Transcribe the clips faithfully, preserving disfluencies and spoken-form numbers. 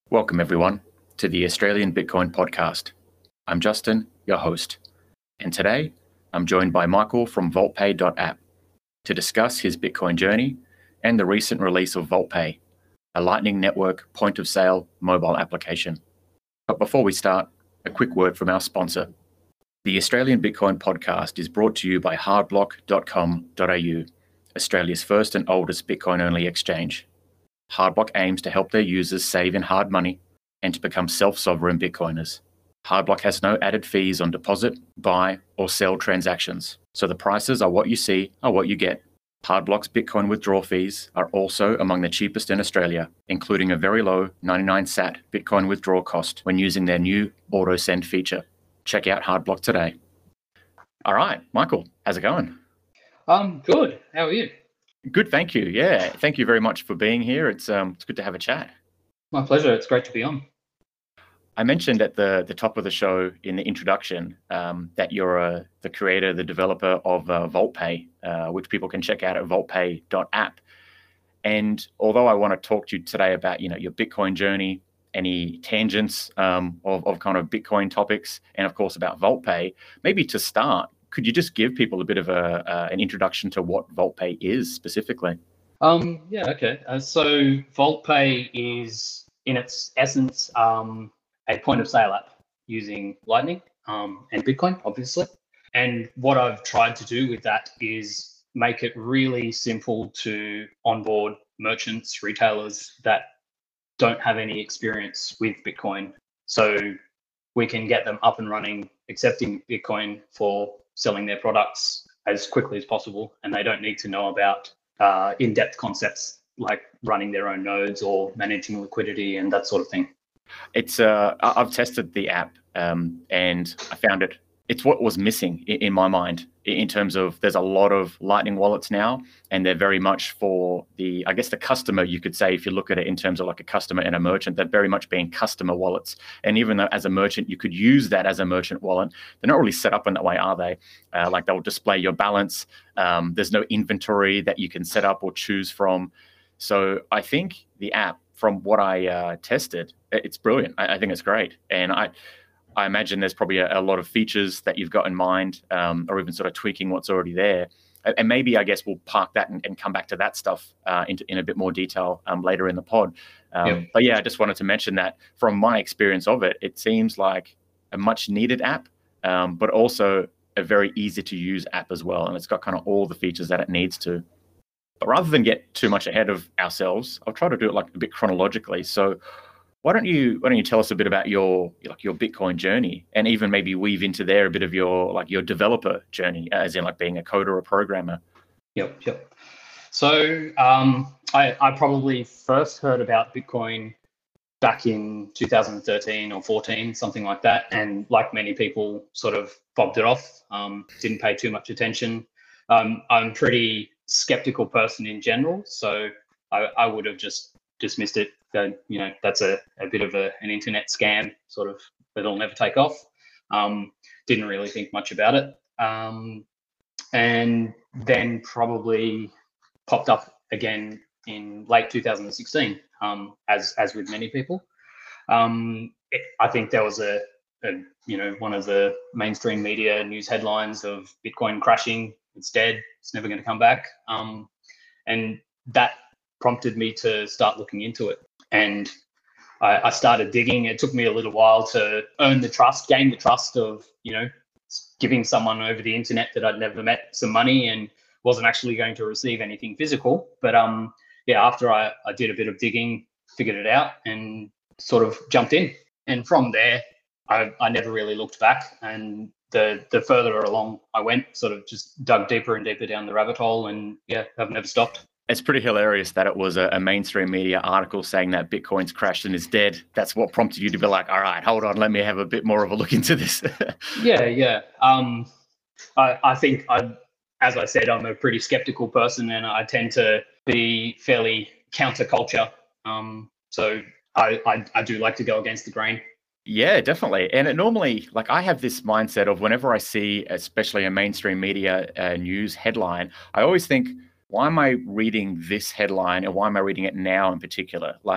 Welcome, everyone, to the Australian Bitcoin Podcast. I'm Justin, your host, and today I'm joined by Michael from VaultPay dot app to discuss his Bitcoin journey and the recent release of VaultPay, a Lightning Network point-of-sale mobile application. But before we start, a quick word from our sponsor. The Australian Bitcoin Podcast is brought to you by hardblock dot com dot a u, Australia's first and oldest Bitcoin-only exchange. Hardblock aims to help their users save in hard money and to become self-sovereign Bitcoiners. Hardblock has no added fees on deposit, buy, or sell transactions, so the prices are what you see are what you get. Hardblock's Bitcoin withdrawal fees are also among the cheapest in Australia, including a very low ninety-nine sat Bitcoin withdrawal cost when using their new auto send feature. Check out Hardblock today. All right, Michael, how's it going? Um, good. How are you? Good, thank you. Yeah, thank you very much for being here. It's um, it's good to have a chat. My pleasure. It's great to be on. I mentioned at the the top of the show in the introduction um, that you're uh, the creator, the developer of uh, VaultPay, uh, which people can check out at VaultPay dot app. And although I want to talk to you today about you know your Bitcoin journey, any tangents um, of of kind of Bitcoin topics, and of course about VaultPay, maybe to start, could you just give people a bit of a uh, an introduction to what VaultPay is specifically? Um, yeah, okay. Uh, so VaultPay is, in its essence, um, a point-of-sale app using Lightning um, and Bitcoin, obviously. And what I've tried to do with that is make it really simple to onboard merchants, retailers that don't have any experience with Bitcoin. So we can get them up and running, accepting Bitcoin for selling their products as quickly as possible, and they don't need to know about uh, in-depth concepts like running their own nodes or managing liquidity and that sort of thing. It's uh, I've tested the app um, and I found it. It's what was missing in, in my mind in terms of there's a lot of Lightning wallets now, and they're very much for the, I guess, the customer, you could say, if you look at it in terms of like a customer and a merchant, they're very much being customer wallets. And even though as a merchant, you could use that as a merchant wallet, they're not really set up in that way, are they? Uh, like they'll display your balance. Um, there's no inventory that you can set up or choose from. So I think the app, from what I uh, tested, it's brilliant. I, I think it's great. And I, I imagine there's probably a, a lot of features that you've got in mind, um, or even sort of tweaking what's already there. And maybe, I guess, we'll park that and, and come back to that stuff uh, in, in a bit more detail um, later in the pod. Um, yep. But yeah, I just wanted to mention that from my experience of it, it seems like a much needed app, um, but also a very easy to use app as well. And it's got kind of all the features that it needs to. But rather than get too much ahead of ourselves, I'll try to do it like a bit chronologically. So why don't you why don't you tell us a bit about your like your Bitcoin journey, and even maybe weave into there a bit of your like your developer journey, as in like being a coder or programmer. Yep, yep. So um, I, I probably first heard about Bitcoin back in two thousand thirteen or fourteen, something like that. And like many people, sort of bobbed it off, um, didn't pay too much attention. Um, I'm a pretty skeptical person in general, so I, I would have just dismissed it. Going, you know, that's a, a bit of a, an internet scam, sort of, that'll never take off. Um, didn't really think much about it. Um, and then probably popped up again in late two thousand sixteen, um, as as with many people. Um, it, I think there was a, a, you know, one of the mainstream media news headlines of Bitcoin crashing. It's dead. It's never going to come back. Um, and that prompted me to start looking into it. And I, I started digging. It took me a little while to earn the trust, gain the trust of, you know, giving someone over the internet that I'd never met some money and wasn't actually going to receive anything physical. But um, yeah, after I, I did a bit of digging, figured it out and sort of jumped in. And from there, I, I never really looked back. And the the further along I went, sort of just dug deeper and deeper down the rabbit hole. And yeah, I've never stopped. It's pretty hilarious that it was a, a mainstream media article saying that Bitcoin's crashed and is dead. That's what prompted you to be like, all right, hold on, let me have a bit more of a look into this. yeah, yeah. Um, I, I think, I, as I said, I'm a pretty skeptical person, and I tend to be fairly counterculture. Um, so I, I, I do like to go against the grain. Yeah, definitely. And it normally, like I have this mindset of whenever I see, especially a mainstream media uh, news headline, I always think, why am I reading this headline and why am I reading it now in particular? Like,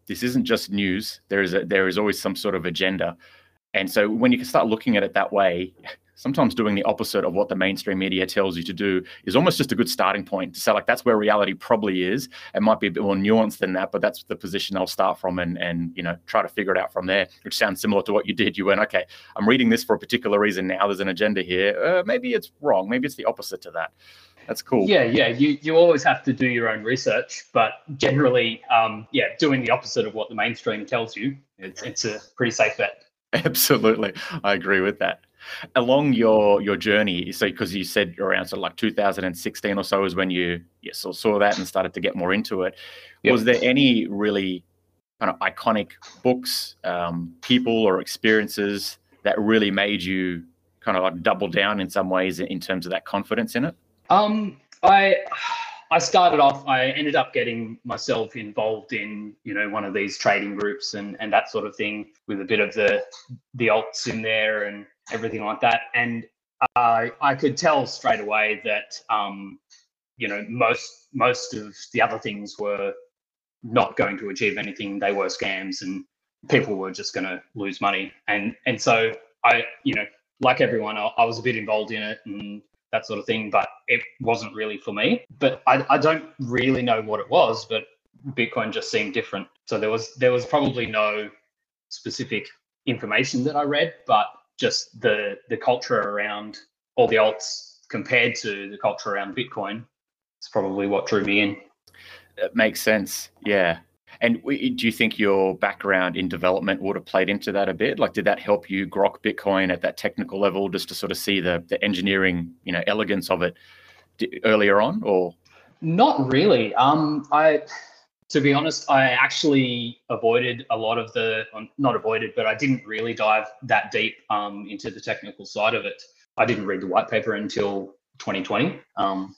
this isn't just news. There is a, there is always some sort of agenda. And so when you can start looking at it that way, sometimes doing the opposite of what the mainstream media tells you to do is almost just a good starting point to say, like, that's where reality probably is. It might be a bit more nuanced than that, but that's the position I'll start from, and, and you know, try to figure it out from there, which sounds similar to what you did. You went, okay, I'm reading this for a particular reason now. There's an agenda here. Uh, maybe it's wrong. Maybe it's the opposite to that. That's cool. Yeah, yeah. You you always have to do your own research, but generally, um, yeah, doing the opposite of what the mainstream tells you, it's, it's a pretty safe bet. Absolutely. I agree with that. Along your your journey, so because you said around sort of like two thousand sixteen or so is when you, you saw, saw that and started to get more into it. Yep. Was there any really kind of iconic books, um, people or experiences that really made you kind of like double down in some ways in terms of that confidence in it? Um, I I started off, I ended up getting myself involved in, you know, one of these trading groups and, and that sort of thing, with a bit of the the alts in there and everything like that. And uh, I could tell straight away that, um, you know, most most of the other things were not going to achieve anything. They were scams and people were just going to lose money. And and so I, you know, like everyone, I, I was a bit involved in it and that sort of thing, but it wasn't really for me. But I, I don't really know what it was, but Bitcoin just seemed different. So there was there was probably no specific information that I read, but just the the culture around all the alts compared to the culture around Bitcoin is probably what drew me in. It makes sense. Yeah. And we, do you think your background in development would have played into that a bit? Like, did that help you grok Bitcoin at that technical level, just to sort of see the the engineering, you know, elegance of it earlier on, or? Not really. Um, I, to be honest, I actually avoided a lot of the, not avoided, but I didn't really dive that deep um, into the technical side of it. I didn't read the white paper until twenty twenty. Um,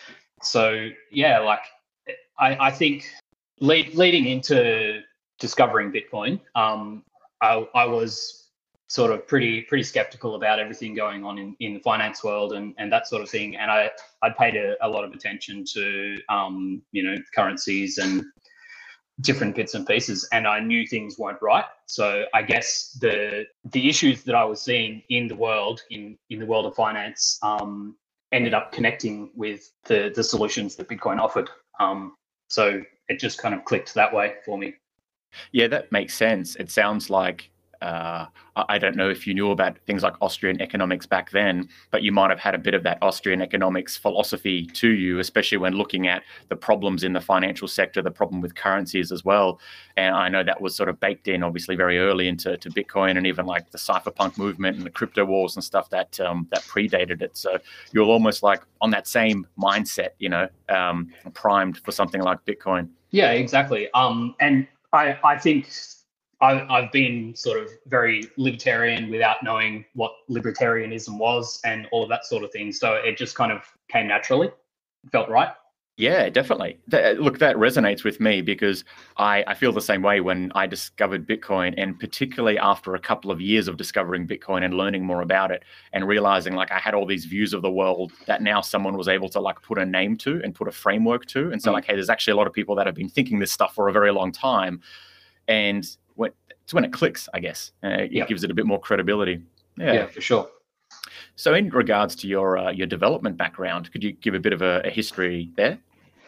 so yeah, like I, I think. Lead, leading into discovering Bitcoin, um, I, I was sort of pretty pretty skeptical about everything going on in, in the finance world and, and that sort of thing. And I I paid a, a lot of attention to um, you know, currencies and different bits and pieces, and I knew things weren't right. So I guess the the issues that I was seeing in the world in in the world of finance um, ended up connecting with the the solutions that Bitcoin offered. Um, so it just kind of clicked that way for me. Yeah, that makes sense. It sounds like, uh, I don't know if you knew about things like Austrian economics back then, but you might have had a bit of that Austrian economics philosophy to you, especially when looking at the problems in the financial sector, the problem with currencies as well. And I know that was sort of baked in, obviously, very early into to Bitcoin, and even like the cypherpunk movement and the crypto wars and stuff that um, that predated it. So you're almost like on that same mindset, you know, um, primed for something like Bitcoin. Yeah, exactly. Um, and I, I think I, I've been sort of very libertarian without knowing what libertarianism was and all of that sort of thing. So it just kind of came naturally. It felt right. Yeah, definitely. That, look, that resonates with me because I, I feel the same way when I discovered Bitcoin, and particularly after a couple of years of discovering Bitcoin and learning more about it and realizing like I had all these views of the world that now someone was able to like put a name to and put a framework to. And so mm. like, hey, there's actually a lot of people that have been thinking this stuff for a very long time. And when, it's when it clicks, I guess. Uh, it yep. gives it a bit more credibility. Yeah, yeah, for sure. So in regards to your uh, your development background, could you give a bit of a, a history there?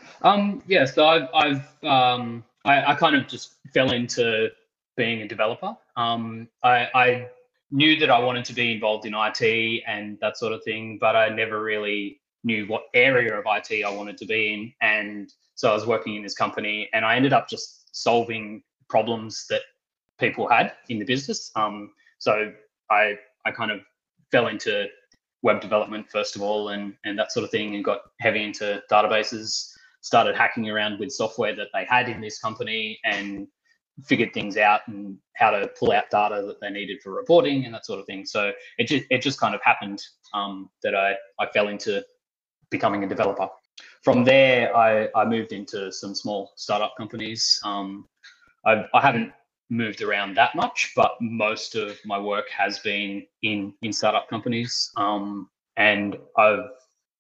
Um, yeah, so I've, I've um, I, I kind of just fell into being a developer. Um, I, I knew that I wanted to be involved in I T and that sort of thing, but I never really knew what area of I T I wanted to be in. And so I was working in this company, and I ended up just solving problems that people had in the business. Um, so I I kind of fell into web development first of all, and and that sort of thing, and got heavy into databases. Started hacking around with software that they had in this company and figured things out and how to pull out data that they needed for reporting and that sort of thing. So it just it just kind of happened um, that I I fell into becoming a developer. From there, I I moved into some small startup companies. Um, I've, I haven't moved around that much, but most of my work has been in in startup companies. Um, and I've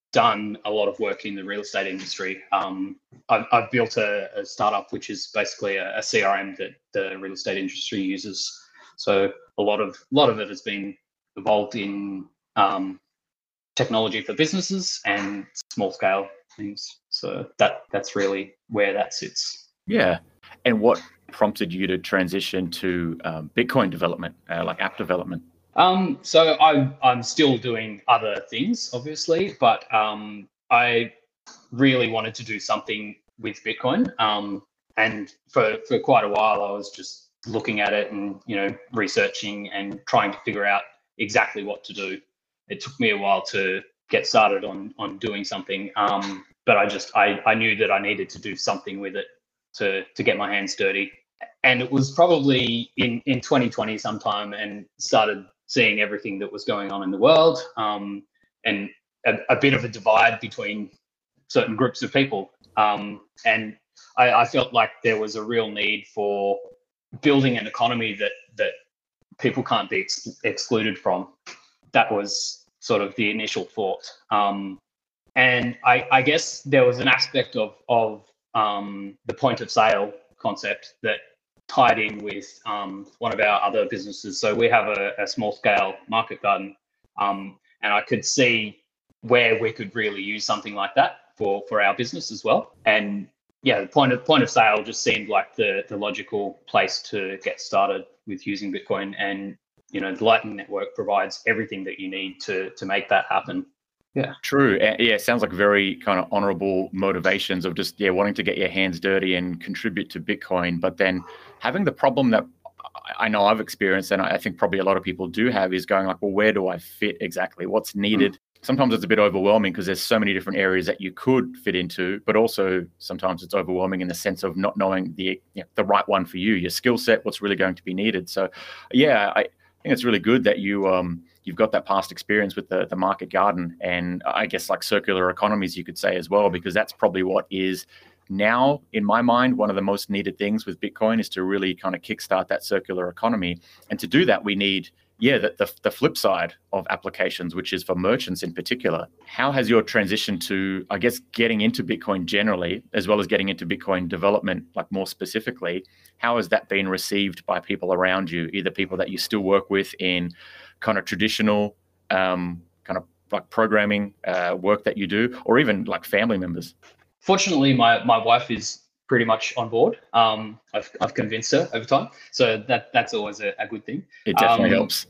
done a lot of work in the real estate industry. Um, I've, I've built a, a startup which is basically a, a C R M that the real estate industry uses. So a lot of a lot of it has been evolved in um, technology for businesses and small scale things. So that that's really where that sits. Yeah. And what prompted you to transition to um, Bitcoin development, uh, like app development? Um, so I'm I'm still doing other things, obviously, but um, I really wanted to do something with Bitcoin. Um, and for for quite a while, I was just looking at it and you know researching and trying to figure out exactly what to do. It took me a while to get started on on doing something, um, but I just I I knew that I needed to do something with it to to get my hands dirty. And it was probably in in twenty twenty sometime, and started seeing everything that was going on in the world, um, and a, a bit of a divide between certain groups of people. Um, and I, I felt like there was a real need for building an economy that that people can't be ex- excluded from. That was sort of the initial thought. Um, and I, I guess there was an aspect of of um, the point of sale concept that tied in with um, one of our other businesses. So we have a, a small scale market garden, um, and I could see where we could really use something like that for, for our business as well. And yeah, the point of point of sale just seemed like the the logical place to get started with using Bitcoin. And you know, the Lightning Network provides everything that you need to to make that happen. Yeah. True. Uh, Yeah, sounds like very kind of honorable motivations of just, yeah, wanting to get your hands dirty and contribute to Bitcoin. But then having the problem that I know I've experienced, and I think probably a lot of people do have, is going like, well, where do I fit exactly? What's needed? Mm. Sometimes it's a bit overwhelming because there's so many different areas that you could fit into, but also sometimes it's overwhelming in the sense of not knowing the you know, the right one for you, your skill set, what's really going to be needed. So yeah, I think it's really good that you um you've got that past experience with the the market garden, and I guess like circular economies, you could say as well, because that's probably what is now, in my mind, one of the most needed things with Bitcoin is to really kind of kickstart that circular economy. And to do that, we need, yeah, the, the, the flip side of applications, which is for merchants in particular. How has your transition to, I guess, getting into Bitcoin generally, as well as getting into Bitcoin development, like more specifically, how has that been received by people around you, either people that you still work with in kind of traditional um, kind of like programming uh, work that you do, or even like family members? Fortunately, my, my wife is pretty much on board. Um, I've, I've convinced her over time. So that that's always a, a good thing. It definitely um, helps.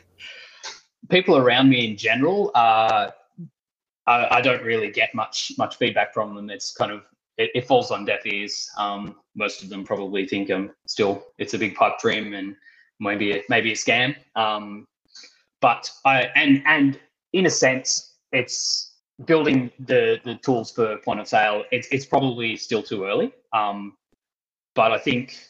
People around me in general, uh, I, I don't really get much much feedback from them. It's kind of, it, it falls on deaf ears. Um, most of them probably think I'm still, it's a big pipe dream and maybe a, maybe a scam. Um, but I, and, and in a sense, it's, building the the tools for point of sale, it's it's probably still too early. Um, but I think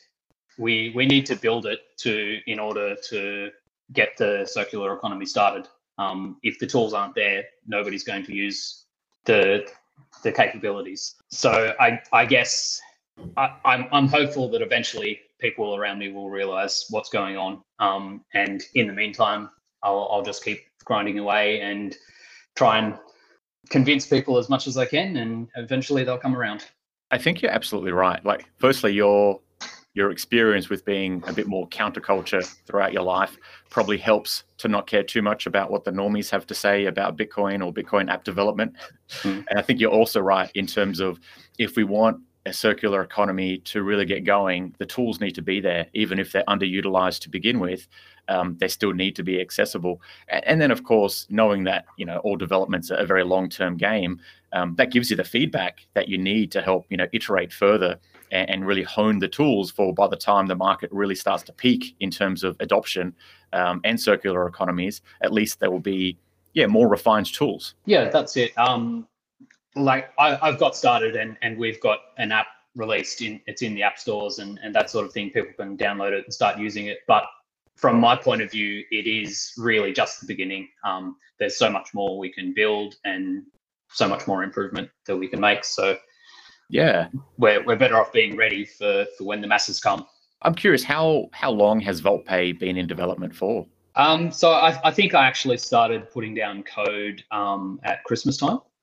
we we need to build it to in order to get the circular economy started. Um, if the tools aren't there, nobody's going to use the the capabilities. So I I guess I, I'm I'm hopeful that eventually people around me will realize what's going on. Um, and in the meantime, I'll I'll just keep grinding away and try and convince people as much as I can, and eventually they'll come around. I think you're absolutely right. Like, firstly, your your experience with being a bit more counterculture throughout your life probably helps to not care too much about what the normies have to say about Bitcoin or Bitcoin app development. Mm. And I think you're also right in terms of, if we want a circular economy to really get going, the tools need to be there, even if they're underutilized to begin with. Um, they still need to be accessible. And, and then, of course, knowing that, you know, all development's a very long-term game, um, that gives you the feedback that you need to help, you know, iterate further and, and really hone the tools for, by the time the market really starts to peak in terms of adoption um, and circular economies, at least there will be, yeah, more refined tools. Yeah, that's it. Um, like I, I've got started and, and we've got an app released, in it's in the app stores and, and that sort of thing. People can download it and start using it. But from my point of view, it is really just the beginning. Um, there's so much more we can build and so much more improvement that we can make. So yeah, we're we're better off being ready for, for when the masses come. I'm curious, how how long has VaultPay been in development for? Um, so I, I think I actually started putting down code um, at Christmas time.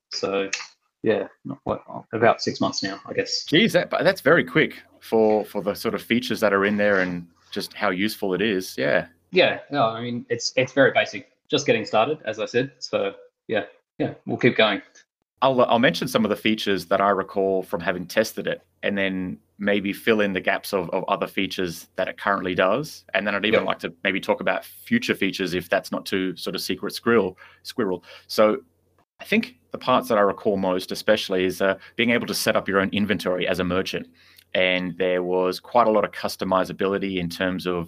So yeah, not what, about six months now, I guess. Geez, that, that's very quick for for the sort of features that are in there and just how useful it is. Yeah. Yeah, no, I mean, it's it's very basic, just getting started, as I said. So yeah, yeah, we'll keep going. I'll I'll mention some of the features that I recall from having tested it, and then maybe fill in the gaps of, of other features that it currently does. And then I'd even Yep. like to maybe talk about future features if that's not too sort of secret squirrel squirrel. So I think the parts that I recall most, especially, is uh, being able to set up your own inventory as a merchant. And there was quite a lot of customizability in terms of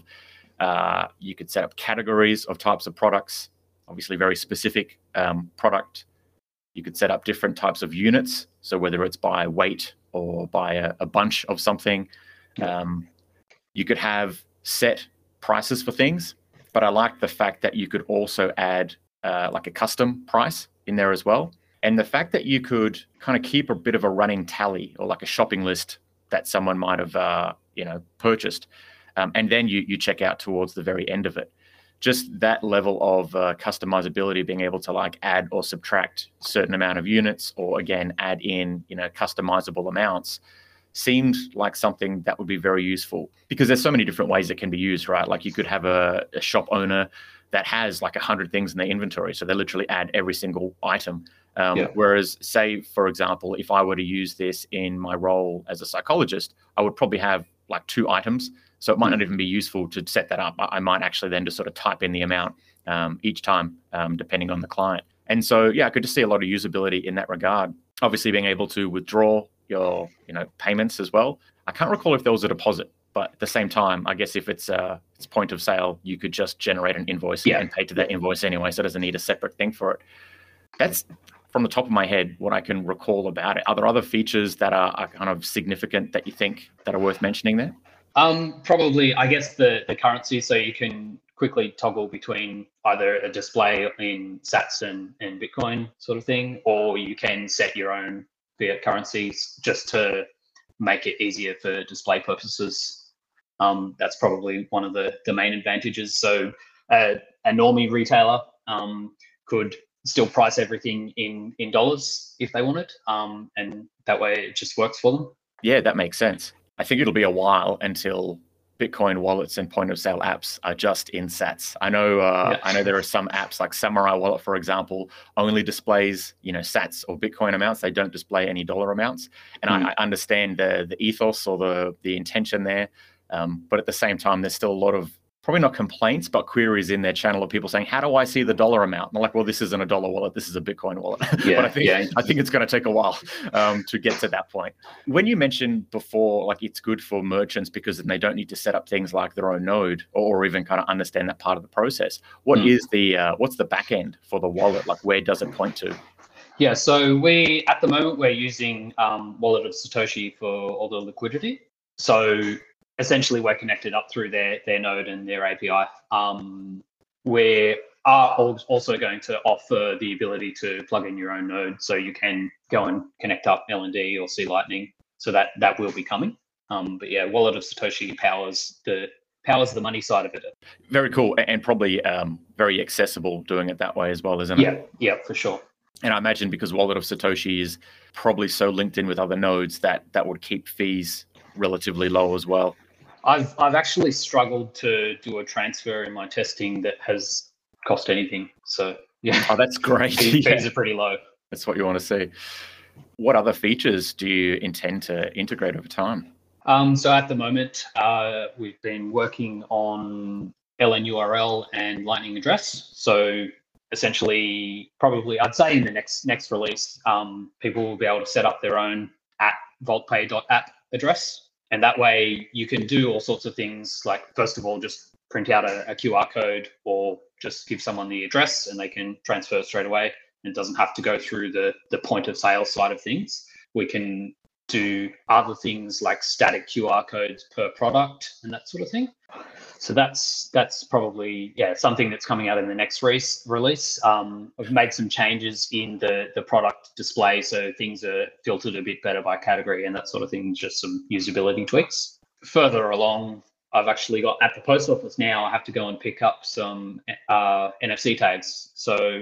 uh, you could set up categories of types of products, obviously very specific um, product. You could set up different types of units. So whether it's by weight or by a, a bunch of something, um, you could have set prices for things. But I like the fact that you could also add uh, like a custom price in there as well. And the fact that you could kind of keep a bit of a running tally or like a shopping list that someone might have, uh, you know, purchased. Um, and then you you check out towards the very end of it. Just that level of uh, customizability, being able to like add or subtract certain amount of units, or again, add in, you know, customizable amounts, seemed like something that would be very useful, because there's so many different ways it can be used, right? Like you could have a, a shop owner that has like a hundred things in their inventory. So they literally add every single item. Um, Yeah. Whereas say, for example, if I were to use this in my role as a psychologist, I would probably have like two items. So it might not even be useful to set that up. I might actually then just sort of type in the amount um, each time, um, depending on the client. And so, yeah, I could just see a lot of usability in that regard. Obviously, being able to withdraw your, you know, payments as well. I can't recall if there was a deposit, but at the same time, I guess if it's uh, it's point of sale, you could just generate an invoice Yeah. and pay to that invoice anyway. So it doesn't need a separate thing for it. That's from the top of my head what I can recall about it. Are there other features that are, are kind of significant that you think that are worth mentioning there? Um, probably, I guess the the currency, so you can quickly toggle between either a display in Sats and, and Bitcoin sort of thing, or you can set your own fiat currencies just to make it easier for display purposes. Um, that's probably one of the, the main advantages. So uh, a normie retailer um, could still price everything in, in dollars if they wanted, um, and that way it just works for them. Yeah, that makes sense. I think it'll be a while until Bitcoin wallets and point of sale apps are just in Sats. I know uh, Yeah. I know there are some apps like Samurai Wallet, for example, only displays, you know, Sats or Bitcoin amounts. They don't display any dollar amounts. And Mm. I, I understand the the ethos or the the intention there. Um, but at the same time, there's still a lot of, probably not complaints, but queries in their channel of people saying, how do I see the dollar amount? And I'm like, well, this isn't a dollar wallet. This is a Bitcoin wallet. Yeah, but I think, yeah. I think it's going to take a while um, to get to that point. When you mentioned before, like it's good for merchants because then they don't need to set up things like their own node or, or even kind of understand that part of the process. What Mm. is the, uh, what's the back end for the wallet? Like where does it point to? Yeah, so we, at the moment, we're using um, Wallet of Satoshi for all the liquidity. So essentially, we're connected up through their their node and their A P I. Um, we are al- also going to offer the ability to plug in your own node, so you can go and connect up L N D or C Lightning. So that that will be coming. Um, but yeah, Wallet of Satoshi powers the powers the money side of it. Very cool. And probably um, very accessible doing it that way as well, isn't it? Yeah, yeah, for sure. And I imagine because Wallet of Satoshi is probably so linked in with other nodes that that would keep fees relatively low as well. I've I've actually struggled to do a transfer in my testing that has cost anything. So yeah, Oh, that's great. fees, Yeah, fees are pretty low. that's what you want to see. What other features do you intend to integrate over time? Um, so at the moment, uh, we've been working on L N U R L and Lightning address. So essentially, probably I'd say in the next next release, um, people will be able to set up their own at vaultpay.app address. And that way you can do all sorts of things, like first of all, just print out a, a Q R code or just give someone the address and they can transfer straight away. And it doesn't have to go through the, the point of sale side of things. We can do other things like static Q R codes per product and that sort of thing. So that's that's probably yeah something that's coming out in the next release. Release. Um, I've made some changes in the the product display, so things are filtered a bit better by category and that sort of thing. Just some usability tweaks. Further along, I've actually got at the post office now. I have to go and pick up some uh, N F C tags. So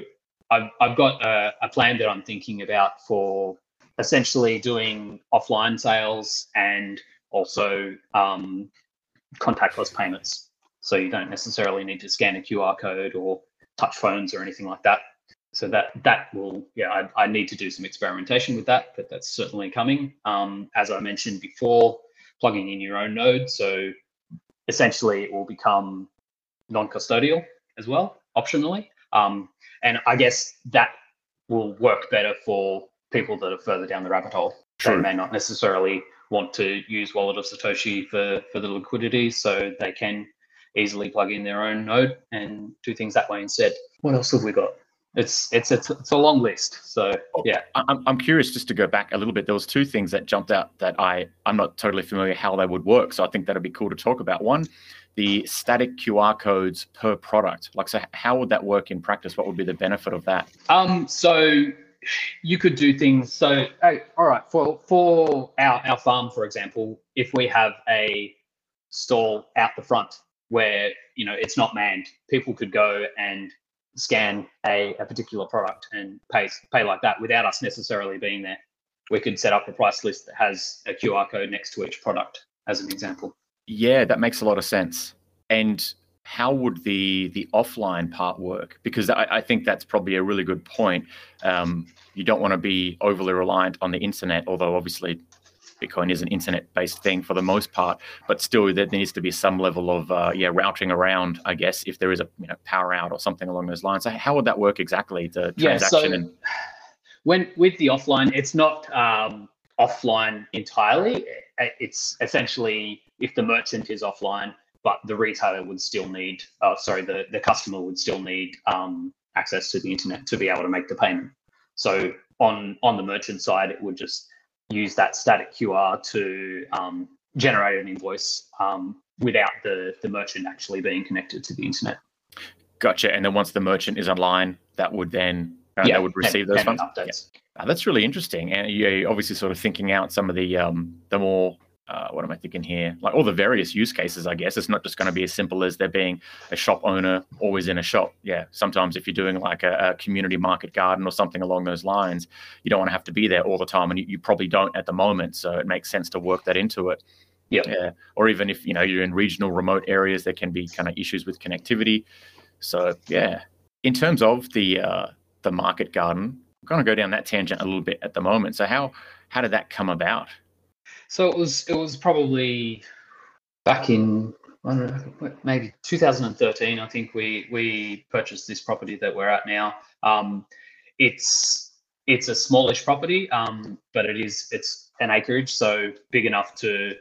I've, I've got a, a plan that I'm thinking about for essentially doing offline sales and also um, contactless payments. So you don't necessarily need to scan a Q R code or touch phones or anything like that. So that that will, yeah, I, I need to do some experimentation with that, but that's certainly coming. Um, as I mentioned before, plugging in your own node. So essentially it will become non-custodial as well, optionally. Um, and I guess that will work better for people that are further down the rabbit hole. True. They may not necessarily want to use Wallet of Satoshi for, for the liquidity, so they can easily plug in their own node and do things that way instead. What else have we got? It's it's it's, it's a long list. So yeah, I'm I'm curious, just to go back a little bit. There was two things that jumped out that I I'm not totally familiar how they would work. So I think that'd be cool to talk about. One, the static Q R codes per product. Like, so how would that work in practice? What would be the benefit of that? Um, so you could do things. So hey, all right, for for our our farm, for example, if we have a stall out the front where you know it's not manned, people could go and scan a, a particular product and pay pay like that without us necessarily being there. We could set up a price list that has a Q R code next to each product, as an example. Yeah, that makes a lot of sense. And how would the the offline part work? Because I, I think that's probably a really good point. Um, you don't want to be overly reliant on the internet, although obviously Bitcoin is an internet-based thing for the most part, but still there needs to be some level of uh, yeah routing around, I guess, if there is a you know power out or something along those lines. So how would that work exactly? The transaction yeah, so and when with the offline, it's not um, offline entirely. It's essentially if the merchant is offline, but the retailer would still need, uh, sorry, the the customer would still need um, access to the internet to be able to make the payment. So on on the merchant side, it would just use that static Q R to um, generate an invoice um, without the, the merchant actually being connected to the internet. Gotcha. And then once the merchant is online, that would then uh, yeah, that would receive pen, those pen funds. Updates. Yeah. Uh, that's really interesting. And you're obviously sort of thinking out some of the um, the more uh, what am I thinking here? Like all the various use cases, I guess. It's not just going to be as simple as there being a shop owner always in a shop. Yeah, sometimes if you're doing like a, a community market garden or something along those lines, you don't want to have to be there all the time, and you, you probably don't at the moment. So it makes sense to work that into it. Yep. Yeah. Or even if you know you're in regional remote areas, there can be kind of issues with connectivity. So yeah, in terms of the uh, the market garden, I'm going to go down that tangent a little bit at the moment. So how how did that come about? So it was it was probably back in I don't know, maybe two thousand thirteen. I think we we purchased this property that we're at now. Um, it's it's a smallish property, um, but it is it's an acreage, so big enough to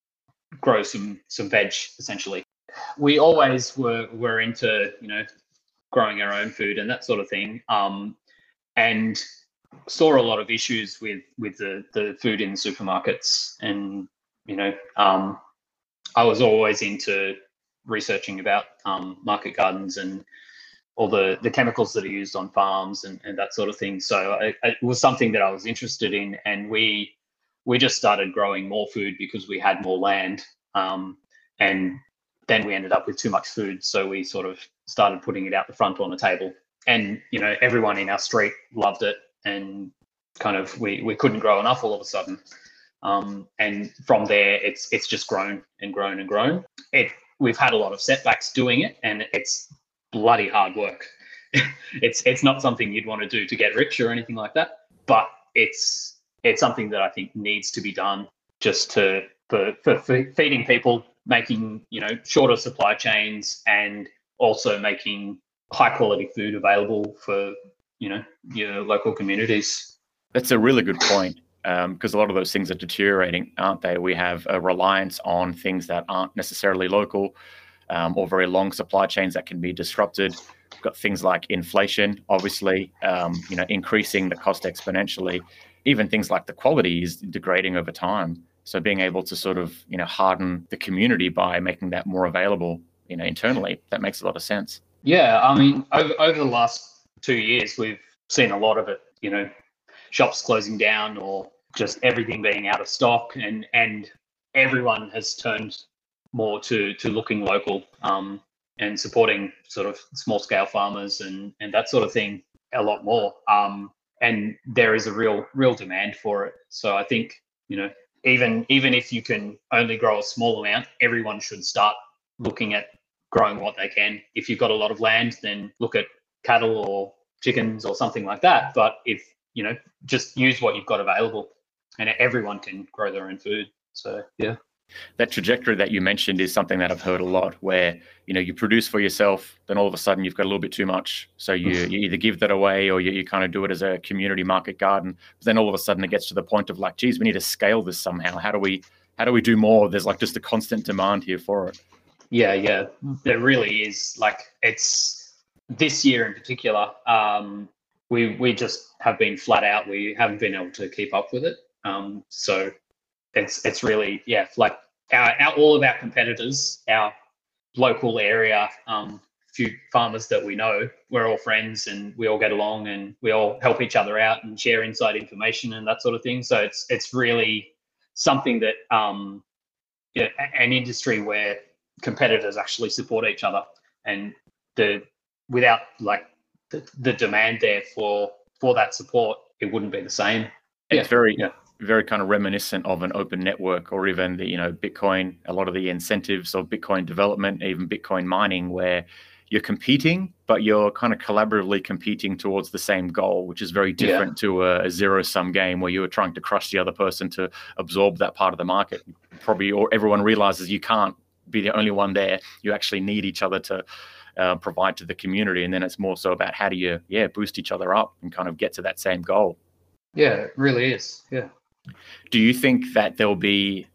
grow some some veg essentially. We always were were into you know growing our own food and that sort of thing, um, and saw a lot of issues with with the the food in the supermarkets. And you know um I was always into researching about um market gardens and all the the chemicals that are used on farms and, and that sort of thing. So I, it was something that I was interested in, and we we just started growing more food because we had more land, um and then we ended up with too much food, so we sort of started putting it out the front on the table. And you know everyone in our street loved it, and kind of we we couldn't grow enough all of a sudden. Um, and from there, it's it's just grown and grown and grown. It we've had a lot of setbacks doing it, and it's bloody hard work. it's it's not something you'd want to do to get rich or anything like that, but it's it's something that I think needs to be done just to for for, for feeding people, making you know shorter supply chains, and also making high quality food available for you know your local communities. That's a really good point, because um, a lot of those things are deteriorating, aren't they? We have a reliance on things that aren't necessarily local, um, or very long supply chains that can be disrupted. We've got things like inflation, obviously, um, you know, increasing the cost exponentially. Even things like the quality is degrading over time. So being able to sort of, you know, harden the community by making that more available, you know, internally, that makes a lot of sense. Yeah, I mean, over over the last two years, we've seen a lot of it. You know, shops closing down or just everything being out of stock, and and everyone has turned more to to looking local, um, and supporting sort of small scale farmers and and that sort of thing. a lot more. Um, and there is a real real demand for it. So I think, you know, even even if you can only grow a small amount, everyone should start looking at growing what they can. If you've got a lot of land, then look at cattle or chickens or something like that. But if, you know, just use what you've got available, and everyone can grow their own food. So yeah. That trajectory that you mentioned is something that I've heard a lot, where, you know, you produce for yourself, then all of a sudden you've got a little bit too much. So you, you either give that away, or you, you kind of do it as a community market garden. But then all of a sudden it gets to the point of like, geez, we need to scale this somehow. How do we, how do we do more? There's like just a constant demand here for it. Yeah, yeah, there really is. Like, it's this year in particular, um, we we just have been flat out. We haven't been able to keep up with it. Um, so it's it's really, yeah, like our, our all of our competitors, our local area, um, few farmers that we know, we're all friends and we all get along and we all help each other out and share inside information and that sort of thing. So it's it's really something that um, yeah, an industry where competitors actually support each other, and the without like the, the demand there for for that support, it wouldn't be the same. It's yeah. very yeah. very kind of reminiscent of an open network, or even the, you know, Bitcoin, a lot of the incentives of Bitcoin development, even Bitcoin mining, where you're competing, but you're kind of collaboratively competing towards the same goal, which is very different yeah. to a, a zero-sum game where you were trying to crush the other person to absorb that part of the market. Probably, or everyone realizes you can't be the only one there. You actually need each other to uh, provide to the community. And then it's more so about how do you, yeah, boost each other up and kind of get to that same goal. Yeah, it really is. Yeah. Do you think that there'll be,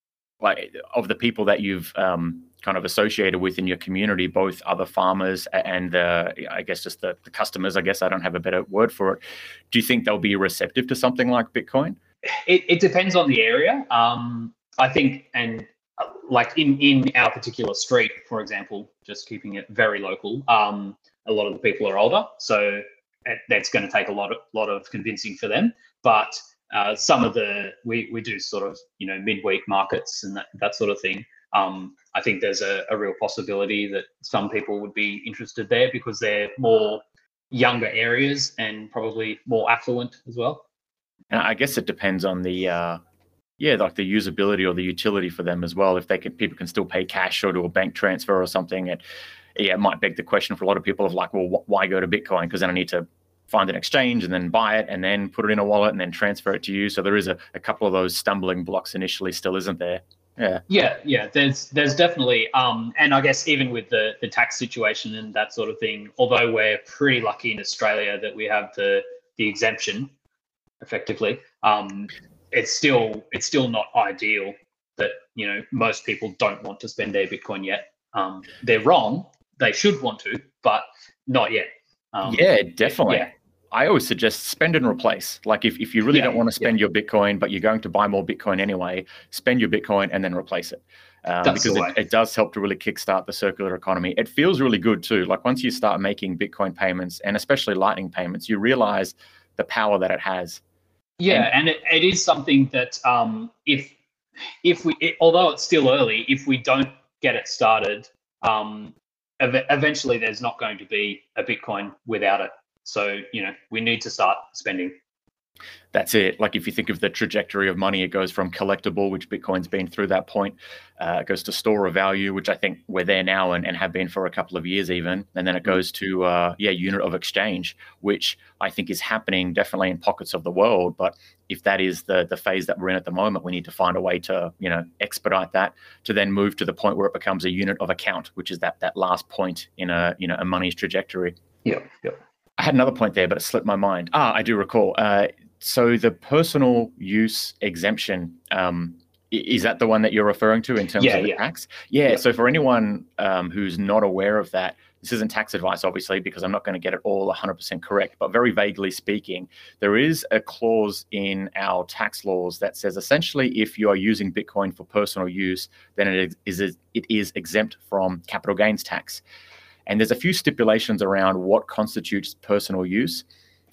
like, of the people that you've um, kind of associated with in your community, both other farmers and uh, I guess just the, the customers, I guess I don't have a better word for it, do you think they'll be receptive to something like Bitcoin? It, it depends on the area. Um, I think, and uh, like in, in our particular street, for example, just keeping it very local, um, a lot of the people are older, so that's going to take a lot of lot of convincing for them. But uh, some of the we we do sort of, you know, midweek markets and that that sort of thing. Um, I think there's a, a real possibility that some people would be interested there because they're more younger areas and probably more affluent as well. And I guess it depends on the uh, yeah, like the usability or the utility for them as well. If they can, people can still pay cash or do a bank transfer or something, and yeah, it might beg the question for a lot of people of like, well, wh- why go to Bitcoin? Because then I need to find an exchange and then buy it and then put it in a wallet and then transfer it to you. So there is a, a couple of those stumbling blocks initially still, isn't there? Yeah. Yeah, yeah. There's there's definitely, um, and I guess even with the the tax situation and that sort of thing, although we're pretty lucky in Australia that we have the the exemption, effectively, um, it's still it's still not ideal that, you know, most people don't want to spend their Bitcoin yet. Um, they're wrong. They should want to, but not yet. Um, yeah, definitely. Yeah. I always suggest spend and replace. Like if, if you really yeah, don't want to spend yeah. your Bitcoin, but you're going to buy more Bitcoin anyway, spend your Bitcoin and then replace it. Um, because it, it does help to really kickstart the circular economy. It feels really good too. Like once you start making Bitcoin payments and especially Lightning payments, you realize the power that it has. Yeah, and, and it, it is something that um, if if we, it, although it's still early, if we don't get it started, um, ev- eventually there's not going to be a Bitcoin without it. So, you know, we need to start spending. That's it. Like if you think of the trajectory of money, it goes from collectible, which Bitcoin's been through that point. Uh, it goes to store of value, which I think we're there now and, and have been for a couple of years even. And then it goes to, uh, yeah, unit of exchange, which I think is happening definitely in pockets of the world. But if that is the the phase that we're in at the moment, we need to find a way to, you know, expedite that to then move to the point where it becomes a unit of account, which is that that last point in a, you know, a money's trajectory. Yeah, yeah. I had another point there, but it slipped my mind. Ah, I do recall. Uh, so the personal use exemption, um, is that the one that you're referring to in terms yeah, of the yeah. tax? Yeah, yeah. So for anyone um, who's not aware of that, this isn't tax advice, obviously, because I'm not going to get it all one hundred percent correct, but very vaguely speaking, there is a clause in our tax laws that says essentially if you are using Bitcoin for personal use, then it is, it is exempt from capital gains tax. And there's a few stipulations around what constitutes personal use.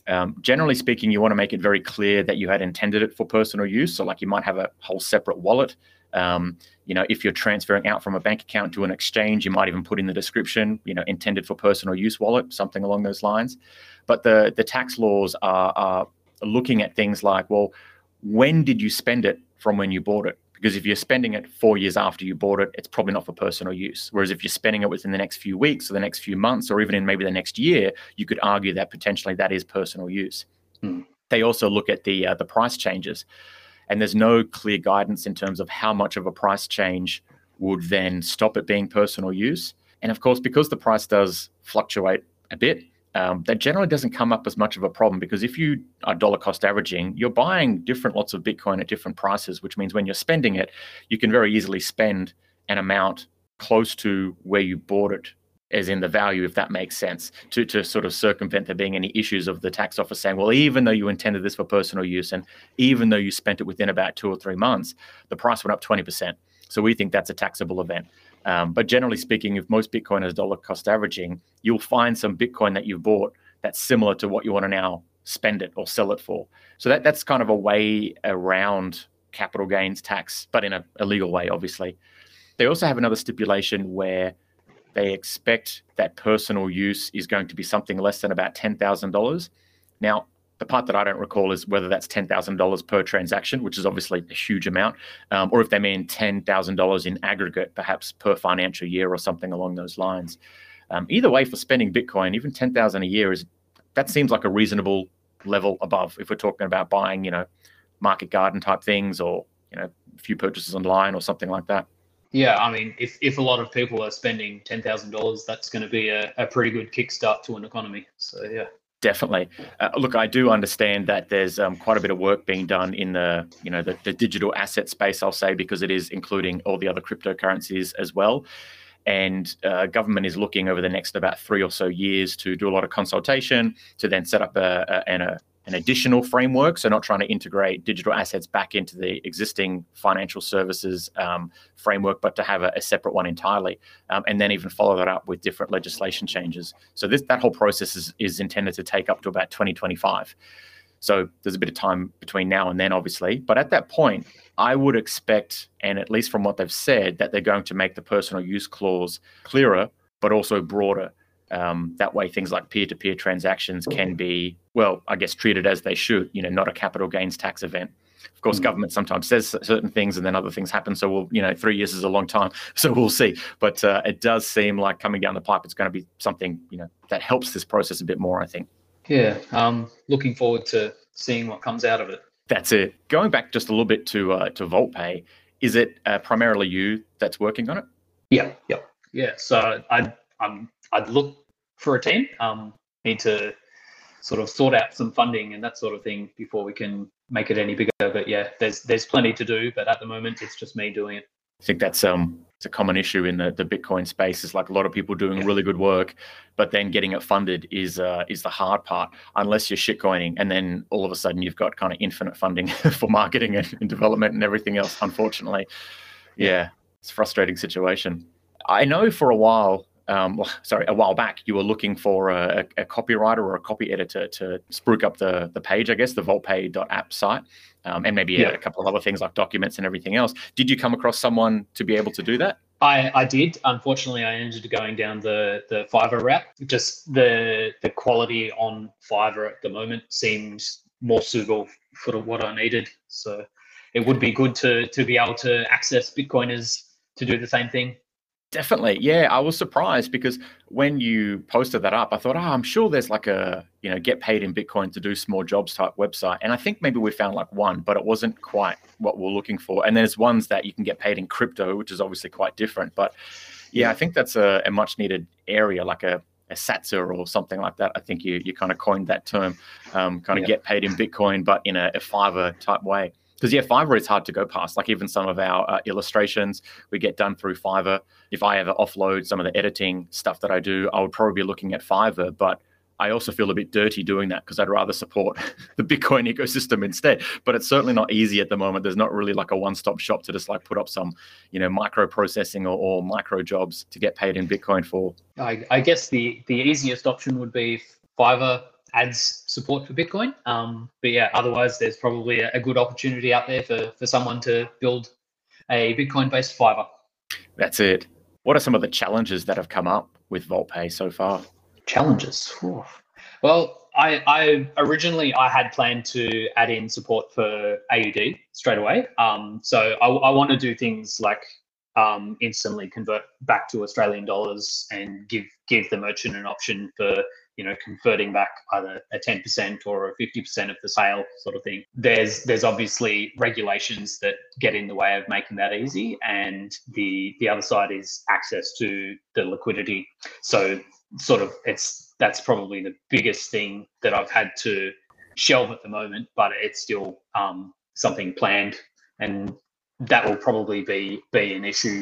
Um, generally speaking, you want to make it very clear that you had intended it for personal use. So like you might have a whole separate wallet. Um, you know, if you're transferring out from a bank account to an exchange, you might even put in the description, you know, intended for personal use wallet, something along those lines. But the, the tax laws are, are looking at things like, well, when did you spend it from when you bought it? Because if you're spending it four years after you bought it, it's probably not for personal use. Whereas if you're spending it within the next few weeks or the next few months, or even in maybe the next year, you could argue that potentially that is personal use. Hmm. They also look at the uh, the price changes, and there's no clear guidance in terms of how much of a price change would then stop it being personal use. And of course, because the price does fluctuate a bit, Um, that generally doesn't come up as much of a problem, because if you are dollar cost averaging, you're buying different lots of Bitcoin at different prices, which means when you're spending it, you can very easily spend an amount close to where you bought it, as in the value, if that makes sense, to, to sort of circumvent there being any issues of the tax office saying, well, even though you intended this for personal use, and even though you spent it within about two or three months, the price went up twenty percent. So we think that's a taxable event. Um, but generally speaking, if most Bitcoin is dollar cost averaging, you'll find some Bitcoin that you've bought that's similar to what you want to now spend it or sell it for. So that that's kind of a way around capital gains tax, but in a, a legal way, obviously. They also have another stipulation where they expect that personal use is going to be something less than about ten thousand dollars. Now, the part that I don't recall is whether that's ten thousand dollars per transaction, which is obviously a huge amount, um, or if they mean ten thousand dollars in aggregate, perhaps per financial year or something along those lines. Um, either way, for spending Bitcoin, even ten thousand dollars a year, is that seems like a reasonable level above if we're talking about buying, you know, market garden type things, or, you know, a few purchases online or something like that. Yeah, I mean, if, if a lot of people are spending ten thousand dollars, that's going to be a, a pretty good kickstart to an economy. So, yeah. Definitely. Uh, look, I do understand that there's um, quite a bit of work being done in the, you know, the, the digital asset space, I'll say, because it is including all the other cryptocurrencies as well. And uh, government is looking over the next about three or so years to do a lot of consultation to then set up a, a, an, a, an additional framework. So not trying to integrate digital assets back into the existing financial services um, framework, but to have a, a separate one entirely, um, and then even follow that up with different legislation changes. So this that whole process is, is intended to take up to about twenty twenty-five. So there's a bit of time between now and then, obviously. But at that point, I would expect, and at least from what they've said, that they're going to make the personal use clause clearer, but also broader. Um, that way, things like peer-to-peer transactions can be, well, I guess, treated as they should, you know, not a capital gains tax event. Of course, mm-hmm. government sometimes says certain things and then other things happen. So, we'll, you know, three years is a long time. So we'll see. But uh, it does seem like coming down the pipe, it's going to be something, you know, that helps this process a bit more, I think. Yeah, um, looking forward to seeing what comes out of it. That's it. Going back just a little bit to uh, to VaultPay, is it uh, primarily you that's working on it? Yeah, yeah, yeah. So I'd I'm I'd look for a team. Um, need to sort of sort out some funding and that sort of thing before we can make it any bigger. But yeah, there's there's plenty to do. But at the moment, it's just me doing it. I think that's um it's a common issue in the, the Bitcoin space. Is like a lot of people doing yeah. really good work, but then getting it funded is uh, is the hard part. Unless you're shitcoining, and then all of a sudden you've got kind of infinite funding for marketing and, and development and everything else. Unfortunately, yeah. yeah, it's a frustrating situation. I know for a while. Um, well, sorry, a while back, you were looking for a, a copywriter or a copy editor to spruik up the, the page, I guess, the vaultpay dot app site, um, and maybe yeah. a, a couple of other things like documents and everything else. Did you come across someone to be able to do that? I, I did. Unfortunately, I ended up going down the, the Fiverr route. Just the the quality on Fiverr at the moment seems more suitable for what I needed. So it would be good to to be able to access Bitcoiners to do the same thing. Definitely. Yeah, I was surprised because when you posted that up, I thought, oh, I'm sure there's like a, you know, get paid in Bitcoin to do small jobs type website. And I think maybe we found like one, but it wasn't quite what we're looking for. And there's ones that you can get paid in crypto, which is obviously quite different. But yeah, I think that's a, a much needed area, like a, a Satsa or something like that. I think you you kind of coined that term, um, kind of yeah. get paid in Bitcoin, but in a, a Fiverr type way. Because, yeah, Fiverr is hard to go past. Like even some of our uh, illustrations we get done through Fiverr. If I ever offload some of the editing stuff that I do, I would probably be looking at Fiverr. But I also feel a bit dirty doing that because I'd rather support the Bitcoin ecosystem instead. But it's certainly not easy at the moment. There's not really like a one-stop shop to just like put up some, you know, micro processing or, or micro jobs to get paid in Bitcoin for. I, I guess the, the easiest option would be Fiverr. adds support for Bitcoin. Um, but yeah, otherwise there's probably a, a good opportunity out there for, for someone to build a Bitcoin-based Fiverr. That's it. What are some of the challenges that have come up with VaultPay so far? Challenges. Whew. Well, I, I originally I had planned to add in support for A U D straight away. Um, so I, I want to do things like um, instantly convert back to Australian dollars and give give the merchant an option for, you know, converting back either a ten percent or a fifty percent of the sale sort of thing. There's there's obviously regulations that get in the way of making that easy, and the the other side is access to the liquidity. So sort of it's that's probably the biggest thing that I've had to shelve at the moment, but it's still um, something planned, and that will probably be be an issue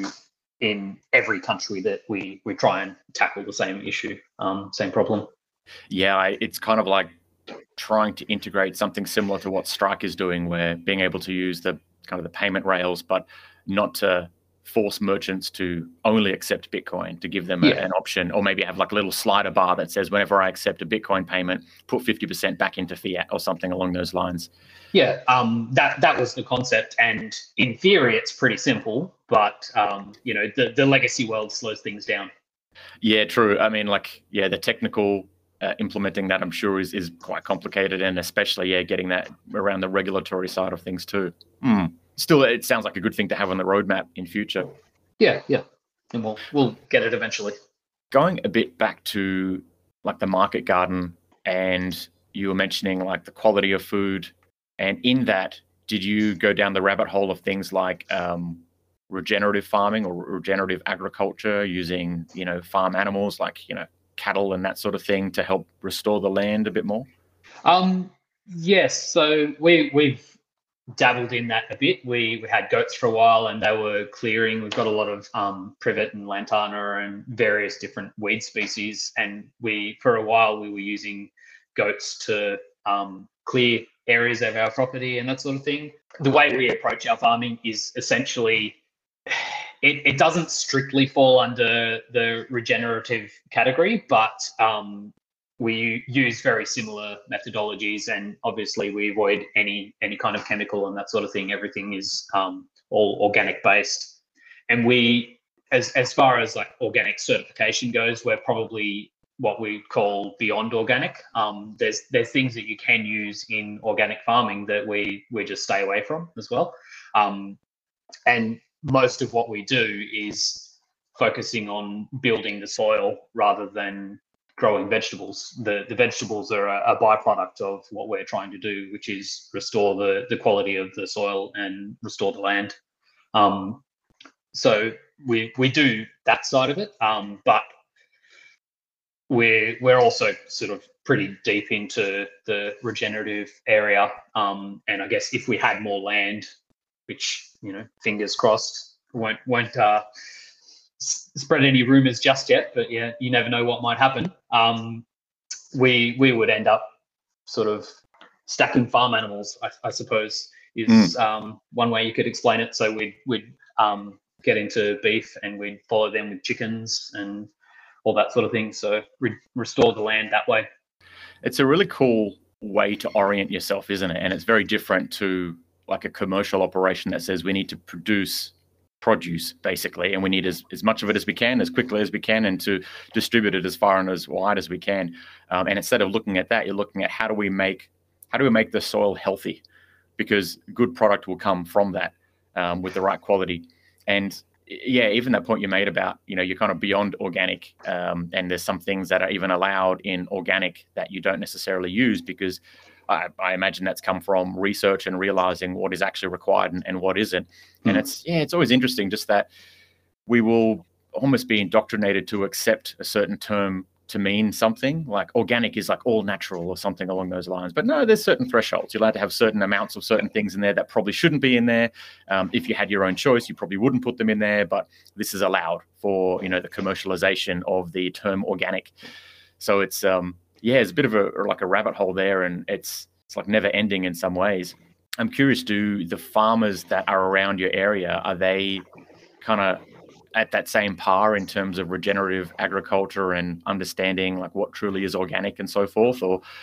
in every country that we we try and tackle the same issue, um, same problem. Yeah, I, it's kind of like trying to integrate something similar to what Strike is doing, where being able to use the kind of the payment rails, but not to force merchants to only accept Bitcoin, to give them a, Yeah. an option, or maybe have like a little slider bar that says, whenever I accept a Bitcoin payment, put fifty percent back into fiat or something along those lines. Yeah, um, that that was the concept, and in theory, it's pretty simple. But um, you know, the the legacy world slows things down. Yeah, true. I mean, like, yeah, the technical uh, implementing that, I'm sure, is is quite complicated, and especially, yeah, getting that around the regulatory side of things too. Hmm. Still, it sounds like a good thing to have on the roadmap in future. Yeah, yeah, and we'll we'll get it eventually. Going a bit back to like the market garden, and you were mentioning like the quality of food, and in that, did you go down the rabbit hole of things like um, regenerative farming or regenerative agriculture, using, you know, farm animals like, you know, cattle and that sort of thing to help restore the land a bit more? Um, yes, so we we've dabbled in that a bit. We we had goats for a while, and they were clearing. We've got a lot of um, privet and lantana and various different weed species, and we for a while we were using goats to um, clear areas of our property and that sort of thing. The way we approach our farming is essentially, it, it doesn't strictly fall under the regenerative category, but um, we use very similar methodologies, and obviously we avoid any any kind of chemical and that sort of thing. Everything is um, all organic based, and we, as as far as like organic certification goes, we're probably what we call beyond organic. Um, there's there's things that you can use in organic farming that we we just stay away from as well, um, and most of what we do is focusing on building the soil rather than growing vegetables. The the vegetables are a, a byproduct of what we're trying to do, which is restore the the quality of the soil and restore the land. Um, so we we do that side of it, um, but we're we're also sort of pretty deep into the regenerative area. Um, and I guess if we had more land, which, you know, fingers crossed, won't won't uh, spread any rumors just yet, but yeah, you never know what might happen. Um, we we would end up sort of stacking farm animals, I, I suppose, is mm. um, one way you could explain it. So we'd we'd um, get into beef, and we'd follow them with chickens and all that sort of thing. So re- restore the land that way. It's a really cool way to orient yourself, isn't it? And it's very different to like a commercial operation that says we need to produce produce basically, and we need as, as much of it as we can, as quickly as we can, and to distribute it as far and as wide as we can. Um, and instead of looking at that, you're looking at how do we make how do we make the soil healthy, because good product will come from that um, with the right quality. And yeah, even that point you made about, you know, you're kind of beyond organic, um, and there's some things that are even allowed in organic that you don't necessarily use, because I, I imagine that's come from research and realizing what is actually required and, and what isn't. Mm. And it's, yeah, it's always interesting just that we will almost be indoctrinated to accept a certain term to mean something, like organic is like all natural or something along those lines. But no, there's certain thresholds. You're allowed to have certain amounts of certain things in there that probably shouldn't be in there. Um, if you had your own choice, you probably wouldn't put them in there, but this is allowed for, you know, the commercialization of the term organic. So it's, um, yeah, it's a bit of a like a rabbit hole there, and it's it's like never ending in some ways. I'm curious, do the farmers that are around your area, are they kind of at that same par in terms of regenerative agriculture and understanding like what truly is organic and so forth, or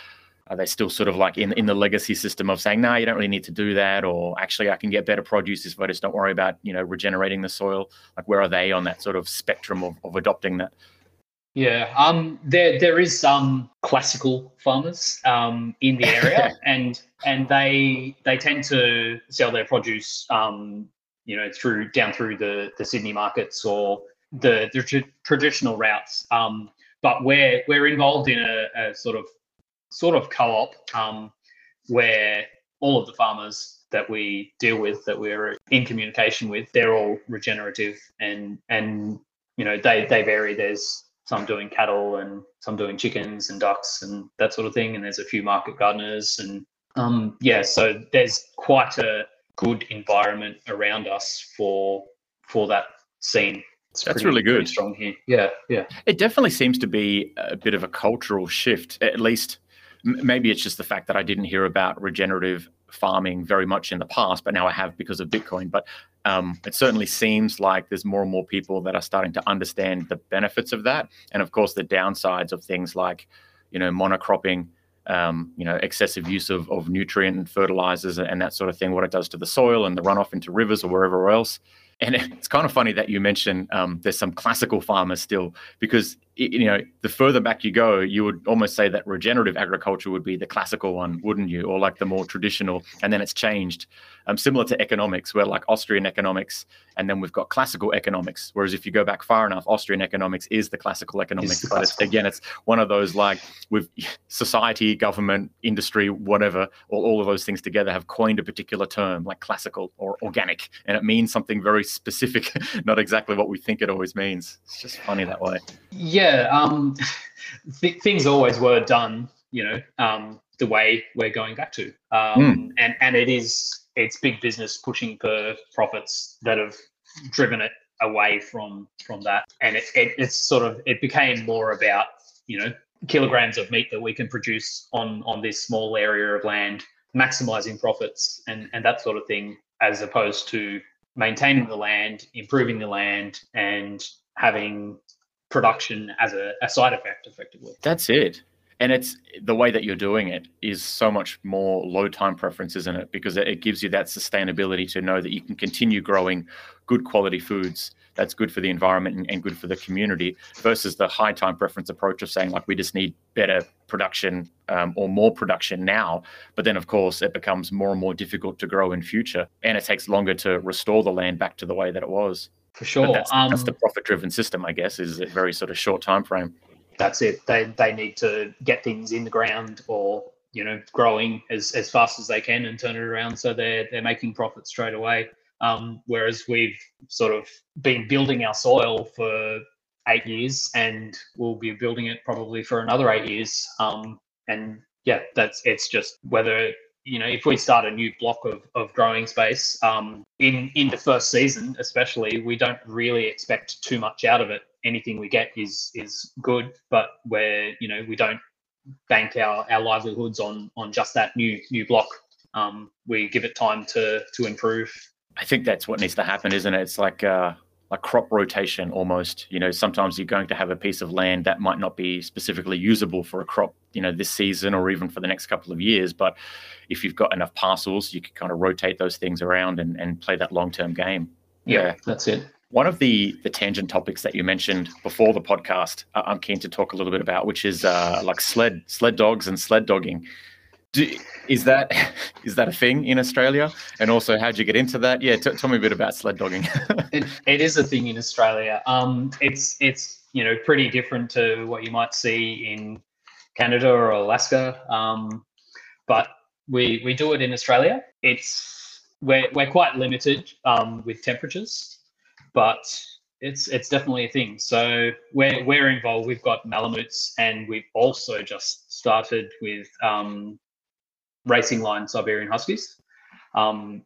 Are they still sort of like in, in the legacy system of saying, no, nah, you don't really need to do that, or actually I can get better produce if I just don't worry about, you know, regenerating the soil? Like, where are they on that sort of spectrum of, of adopting that? Yeah, um, there there is some classical farmers um, in the area, and and they they tend to sell their produce, um, you know, through down through the the Sydney markets or the the tr- traditional routes. Um, but we're we're involved in a, a sort of sort of co-op um, where all of the farmers that we deal with, that we're in communication with, they're all regenerative, and and you know they they vary. There's some doing cattle and some doing chickens and ducks and that sort of thing. And there's a few market gardeners. And um, yeah, so there's quite a good environment around us for for that scene. It's That's pretty, really good. pretty strong here. Yeah, yeah. It definitely seems to be a bit of a cultural shift, at least. Maybe it's just the fact that I didn't hear about regenerative farming very much in the past, but now I have because of Bitcoin. But um, it certainly seems like there's more and more people that are starting to understand the benefits of that. And of course, the downsides of things like, you know, monocropping, um, you know, excessive use of, of nutrient and fertilizers and that sort of thing, what it does to the soil and the runoff into rivers or wherever else. And it's kind of funny that you mentioned um, there's some classical farmers still, because, you know, the further back you go, you would almost say that regenerative agriculture would be the classical one, wouldn't you? Or like the more traditional. And then it's changed, um, similar to economics, where like Austrian economics, and then we've got classical economics. Whereas if you go back far enough, Austrian economics is the classical economics. The but classical. It's, again, it's one of those like with society, government, industry, whatever, all, all of those things together have coined a particular term like classical or organic. And it means something very specific, not exactly what we think it always means. It's just funny that way. Yeah, um, th- things always were done, you know, um, the way we're going back to, um, Mm. and and it is it's big business pushing for profits that have driven it away from from that, and it, it it's sort of it became more about, you know, kilograms of meat that we can produce on on this small area of land, maximizing profits and and that sort of thing, as opposed to maintaining the land, improving the land, and having production as a, a side effect, effectively. That's it. And it's the way that you're doing it is so much more low time preference, isn't it? Because it gives you that sustainability to know that you can continue growing good quality foods that's good for the environment and, and good for the community, versus the high time preference approach of saying like we just need better production um, or more production now. But then, of course, it becomes more and more difficult to grow in future, and it takes longer to restore the land back to the way that it was. For sure. But that's, um, that's the profit-driven system, I guess, is a very sort of short time frame. That's it. They they need to get things in the ground, or, you know, growing as, as fast as they can and turn it around so they're they're making profit straight away. Um, whereas we've sort of been building our soil for eight years, and we'll be building it probably for another eight years. Um, and yeah, that's it's just whether, you know, if we start a new block of, of growing space um, in in the first season, especially, we don't really expect too much out of it. Anything we get is is good, but we're, you know, we don't bank our, our livelihoods on on just that new new block. Um, we give it time to to improve. I think that's what needs to happen, isn't it? It's like uh, like crop rotation almost. You know, sometimes you're going to have a piece of land that might not be specifically usable for a crop, you know, this season or even for the next couple of years. But if you've got enough parcels, you can kind of rotate those things around and, and play that long-term game. Yeah, Yeah, that's it. One of the the tangent topics that you mentioned before the podcast, uh, I'm keen to talk a little bit about, which is uh, like sled sled dogs and sled dogging. Do, is that is that a thing in Australia? And also, how'd you get into that? Yeah, t- tell me a bit about sled dogging. it, it is a thing in Australia. Um, it's it's you know, pretty different to what you might see in Canada or Alaska. Um, but we we do it in Australia. It's we're we're quite limited um, with temperatures, but it's it's definitely a thing. So we're we're involved. We've got Malamutes, and we've also just started with um, racing line Siberian Huskies. Um,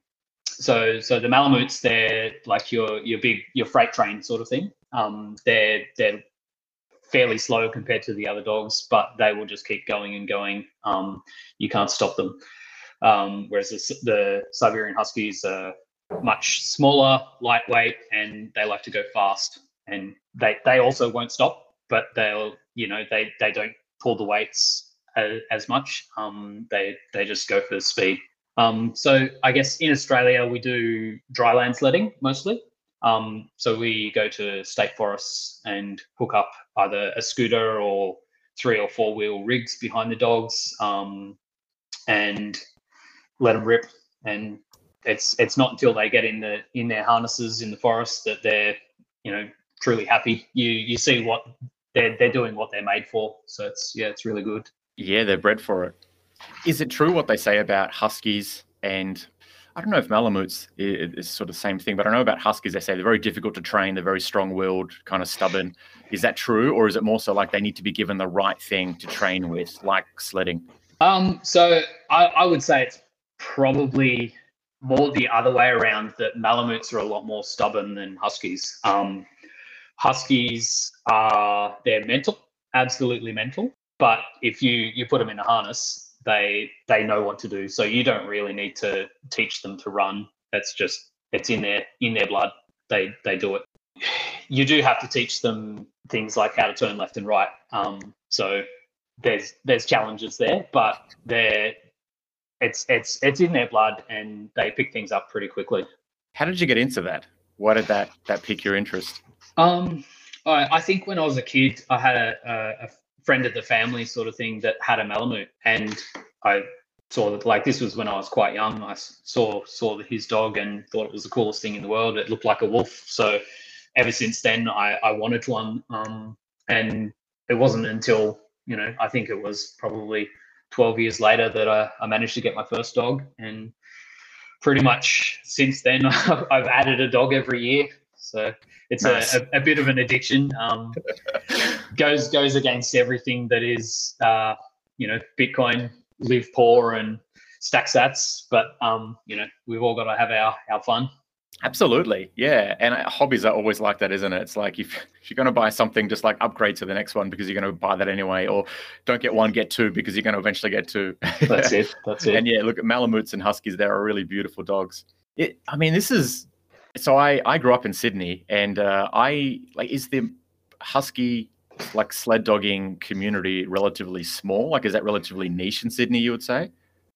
so so the Malamutes, they're like your your big your freight train sort of thing. Um, they're they're fairly slow compared to the other dogs, but they will just keep going and going. Um, you can't stop them. Um, whereas the, the Siberian Huskies are much smaller, lightweight, and they like to go fast. And they they also won't stop, but they'll, you know, they they don't pull the weights as, as much. Um, they they just go for the speed. Um, so I guess in Australia we do dryland sledding mostly. Um, so we go to state forests and hook up either a scooter or three or four wheel rigs behind the dogs, um, and let them rip. And it's it's not until they get in the in their harnesses in the forest that they're, you know, truly happy. You you see what they're they're doing, what they're made for. So it's yeah, it's really good. Yeah, they're bred for it. Is it true what they say about huskies? And I don't know if Malamutes is sort of the same thing, but I know about huskies. They say they're very difficult to train. They're very strong-willed, kind of stubborn. Is that true, or is it more so like they need to be given the right thing to train with, like sledding? Um, so I, I would say it's probably more the other way around, that Malamutes are a lot more stubborn than huskies. Um, huskies are they're mental, absolutely mental. But if you you put them in a harness, they they know what to do. So you don't really need to teach them to run. That's just it's in their in their blood. They they do it. You do have to teach them things like how to turn left and right. Um, so there's there's challenges there, but they're it's it's it's in their blood, and they pick things up pretty quickly. How did you get into that? Why did that that pique your interest? Um, I, I think when I was a kid, I had a, a, a friend of the family sort of thing that had a Malamute, and I saw that, like, this was when I was quite young. I saw saw his dog and thought it was the coolest thing in the world. It looked like a wolf. So ever since then, I, I wanted one. Um, and it wasn't until, you know, I think it was probably twelve years later that I, I managed to get my first dog. And pretty much since then, I've added a dog every year. So it's nice. a, a, a bit of an addiction. Um, goes goes against everything that is, uh, you know, Bitcoin, live poor and stack sats. But, um, you know, we've all got to have our, our fun. Absolutely. Yeah. And hobbies are always like that, isn't it? It's like if, if you're going to buy something, just like upgrade to the next one because you're going to buy that anyway, or don't get one, get two because you're going to eventually get two. That's it. That's it. And yeah, look at Malamutes and Huskies. They're really beautiful dogs. It, I mean, this is, so I, I grew up in Sydney, and uh, I like, is the Husky like sled dogging community relatively small? Like, is that relatively niche in Sydney, you would say?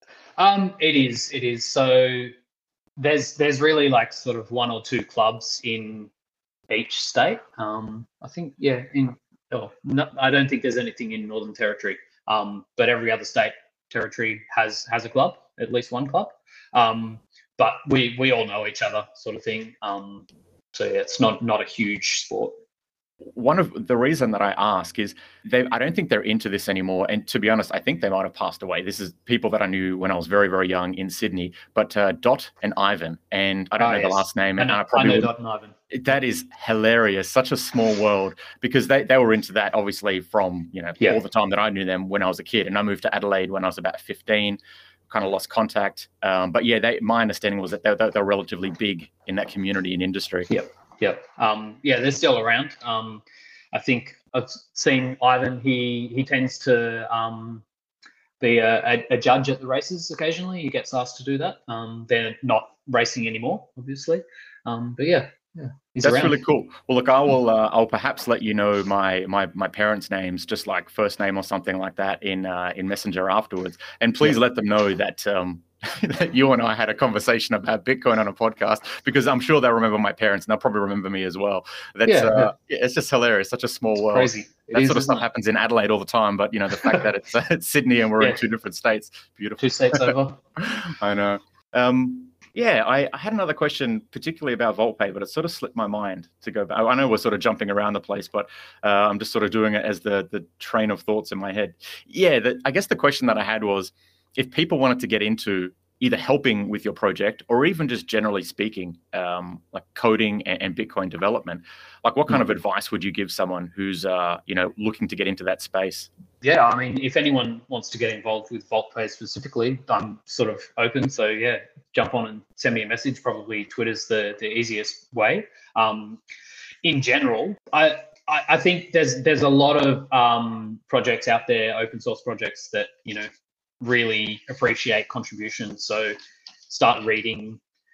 Um, it is. It is. So there's there's really like sort of one or two clubs in each state. Um, I think, yeah, in oh, no, I don't think there's anything in Northern Territory. Um, but every other state territory has has a club, at least one club. Um, but we we all know each other, sort of thing. Um, so yeah, it's not not a huge sport. One of the reason that I ask is they, I don't think they're into this anymore. And to be honest, I think they might have passed away. This is people that I knew when I was very, very young in Sydney, but uh, Dot and Ivan, and I don't oh, know yes. the last name. I know, and I, probably I know Dot and Ivan. That is hilarious. Such a small world, because they, they were into that obviously from, you know, yeah. all the time that I knew them when I was a kid. And I moved to Adelaide when I was about fifteen, kind of lost contact. Um, but yeah, they, my understanding was that they're, they're, they're relatively big in that community and industry. Yep. Yep. Um, yeah, they're still around. Um, I think I've seen Ivan. He he tends to um, be a, a, a judge at the races occasionally. He gets asked to do that. Um, they're not racing anymore, obviously. Um, but yeah, yeah, he's that's around. really cool. Well, look, I will. Uh, I'll perhaps let you know my my my parents' names, just like first name or something like that, in uh, in Messenger afterwards. And please yeah. let them know that. Um, that you and I had a conversation about Bitcoin on a podcast, because I'm sure they'll remember my parents and they'll probably remember me as well. That's yeah, uh, yeah. It's just hilarious. Such a small world. Crazy. It that is, sort of stuff it? happens in Adelaide all the time, but you know, the fact that it's, uh, it's Sydney and we're yeah. in two different states, beautiful. Two states over. I know. Um, yeah, I, I had another question, particularly about VaultPay, but it sort of slipped my mind to go back. I know we're sort of jumping around the place, but uh, I'm just sort of doing it as the the train of thoughts in my head. Yeah, the, I guess the question that I had was, if people wanted to get into either helping with your project or even just generally speaking, um, like coding and, and Bitcoin development, like what kind mm-hmm. of advice would you give someone who's, uh, you know, looking to get into that space? Yeah, I mean, if anyone wants to get involved with VaultPay specifically, I'm sort of open. So yeah, jump on and send me a message. Probably Twitter's the, the easiest way. Um, in general, I, I, I think there's there's a lot of um, projects out there, open source projects that, you know, really appreciate contributions. So start reading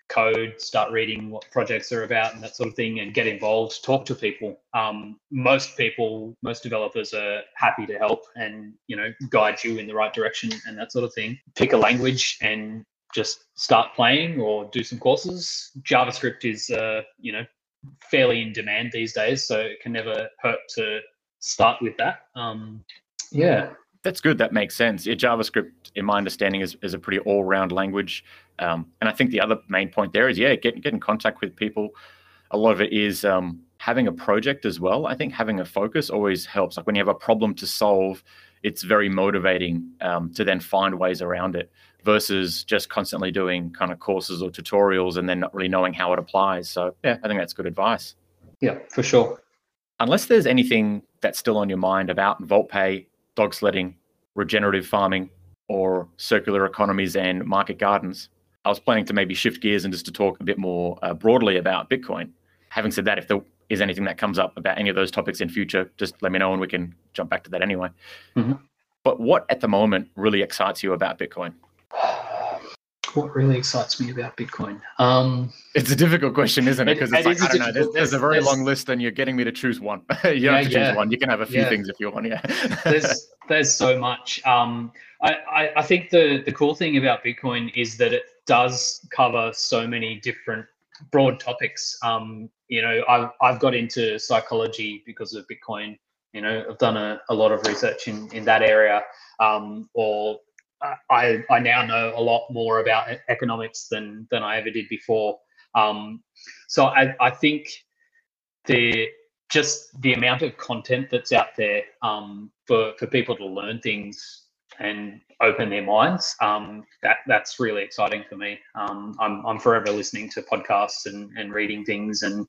code, start reading what projects are about and that sort of thing, and get involved, talk to people. Um, most people, most developers are happy to help and, you know, guide you in the right direction and that sort of thing. Pick a language and just start playing or do some courses. JavaScript is, uh, you know, fairly in demand these days, so it can never hurt to start with that. Um, yeah. That's good. That makes sense. Yeah, JavaScript, in my understanding, is, is a pretty all-round language. Um, and I think the other main point there is, yeah, get, get in contact with people. A lot of it is um, having a project as well. I think having a focus always helps. Like when you have a problem to solve, it's very motivating um, to then find ways around it versus just constantly doing kind of courses or tutorials and then not really knowing how it applies. So yeah, I think that's good advice. Yeah, for sure. Unless there's anything that's still on your mind about VaultPay, dog sledding, regenerative farming, or circular economies and market gardens, I was planning to maybe shift gears and just to talk a bit more uh, broadly about Bitcoin. Having said that, if there is anything that comes up about any of those topics in future, just let me know and we can jump back to that anyway. Mm-hmm. But what at the moment really excites you about Bitcoin? What really excites me about Bitcoin? Um, it's a difficult question, isn't it? Because it, it's it like, I don't know, there's, there's, there's a very there's, long list and you're getting me to choose one. you yeah, don't have to yeah, choose one. You can have a few yeah. things if you want, yeah. there's there's so much. Um, I, I, I think the, the cool thing about Bitcoin is that it does cover so many different broad topics. Um, you know, I've, I've got into psychology because of Bitcoin. You know, I've done a, a lot of research in, in that area, um, or I, I now know a lot more about economics than than I ever did before. Um, so I, I think the just the amount of content that's out there um, for for people to learn things and open their minds, um, that that's really exciting for me. Um, I'm I'm forever listening to podcasts and, and reading things and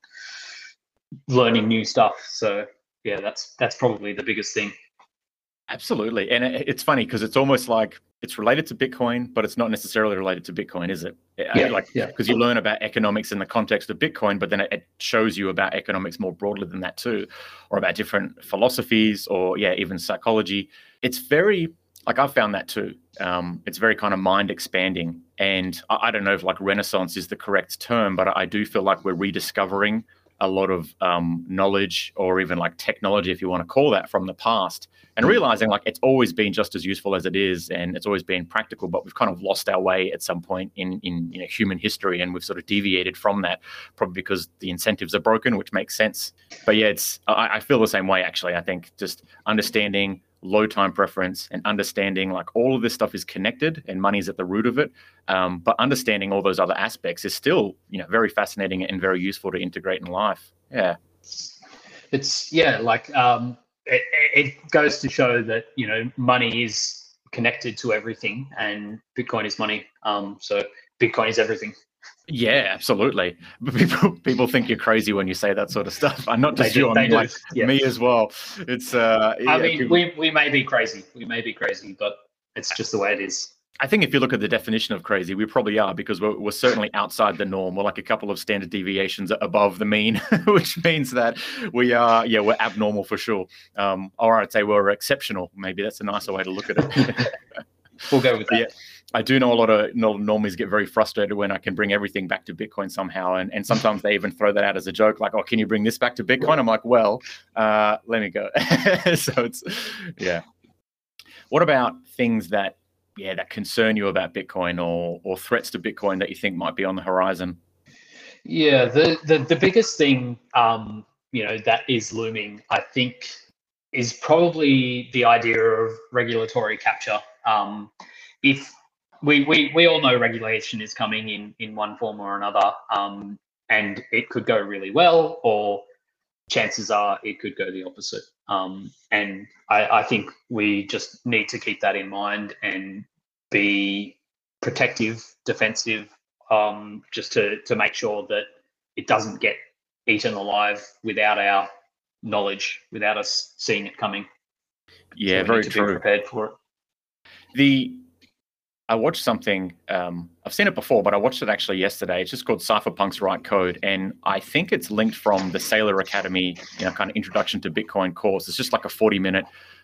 learning new stuff. So yeah, that's that's probably the biggest thing. Absolutely. And it, it's funny because it's almost like it's related to Bitcoin, but it's not necessarily related to Bitcoin, is it? Yeah, like, yeah. Because you learn about economics in the context of Bitcoin, but then it, it shows you about economics more broadly than that too, or about different philosophies or, yeah, even psychology. It's very, like I've found that too. Um, it's very kind of mind expanding. And I, I don't know if like Renaissance is the correct term, but I do feel like we're rediscovering a lot of um, knowledge or even like technology, if you want to call that, from the past, and realizing like it's always been just as useful as it is and it's always been practical, but we've kind of lost our way at some point in, in you know, human history, and we've sort of deviated from that, probably because the incentives are broken, which makes sense. But yeah, it's I, I feel the same way, actually. I think just understanding low time preference and understanding like all of this stuff is connected and money is at the root of it. Um, but understanding all those other aspects is still, you know, very fascinating and very useful to integrate in life. Yeah. It's yeah, like um, it, it goes to show that, you know, money is connected to everything and Bitcoin is money. Um, so Bitcoin is everything. Yeah, absolutely. But people people think you're crazy when you say that sort of stuff. And not just They do, you, I they mean, do, like yeah. me as well. It's uh I yeah, mean, people- we, we may be crazy. We may be crazy, but it's just the way it is. I think if you look at the definition of crazy, we probably are, because we're, we're certainly outside the norm. We're like a couple of standard deviations above the mean, which means that we are, yeah, we're abnormal for sure. Um, or I'd say we're exceptional. Maybe that's a nicer way to look at it. We'll go with that. Yeah, I do know a lot of normies get very frustrated when I can bring everything back to Bitcoin somehow. And, and sometimes they even throw that out as a joke, like, oh, can you bring this back to Bitcoin? I'm like, well, uh, let me go. So it's, yeah. What about things that, yeah, that concern you about Bitcoin, or or threats to Bitcoin that you think might be on the horizon? Yeah, the the, the biggest thing, um, you know, that is looming, I think, is probably the idea of regulatory capture. Um, if we, we we all know regulation is coming in in one form or another, um, and it could go really well, or chances are it could go the opposite. Um, and I, I think we just need to keep that in mind and be protective, defensive, um, just to to make sure that it doesn't get eaten alive without our knowledge, without us seeing it coming. Yeah, so we very need to true. Be prepared for it. The I watched something, um, I've seen it before, but I watched it actually yesterday. It's just called Cypherpunks Write Code. And I think it's linked from the Saylor Academy, you know, kind of introduction to Bitcoin course. It's just like a forty minute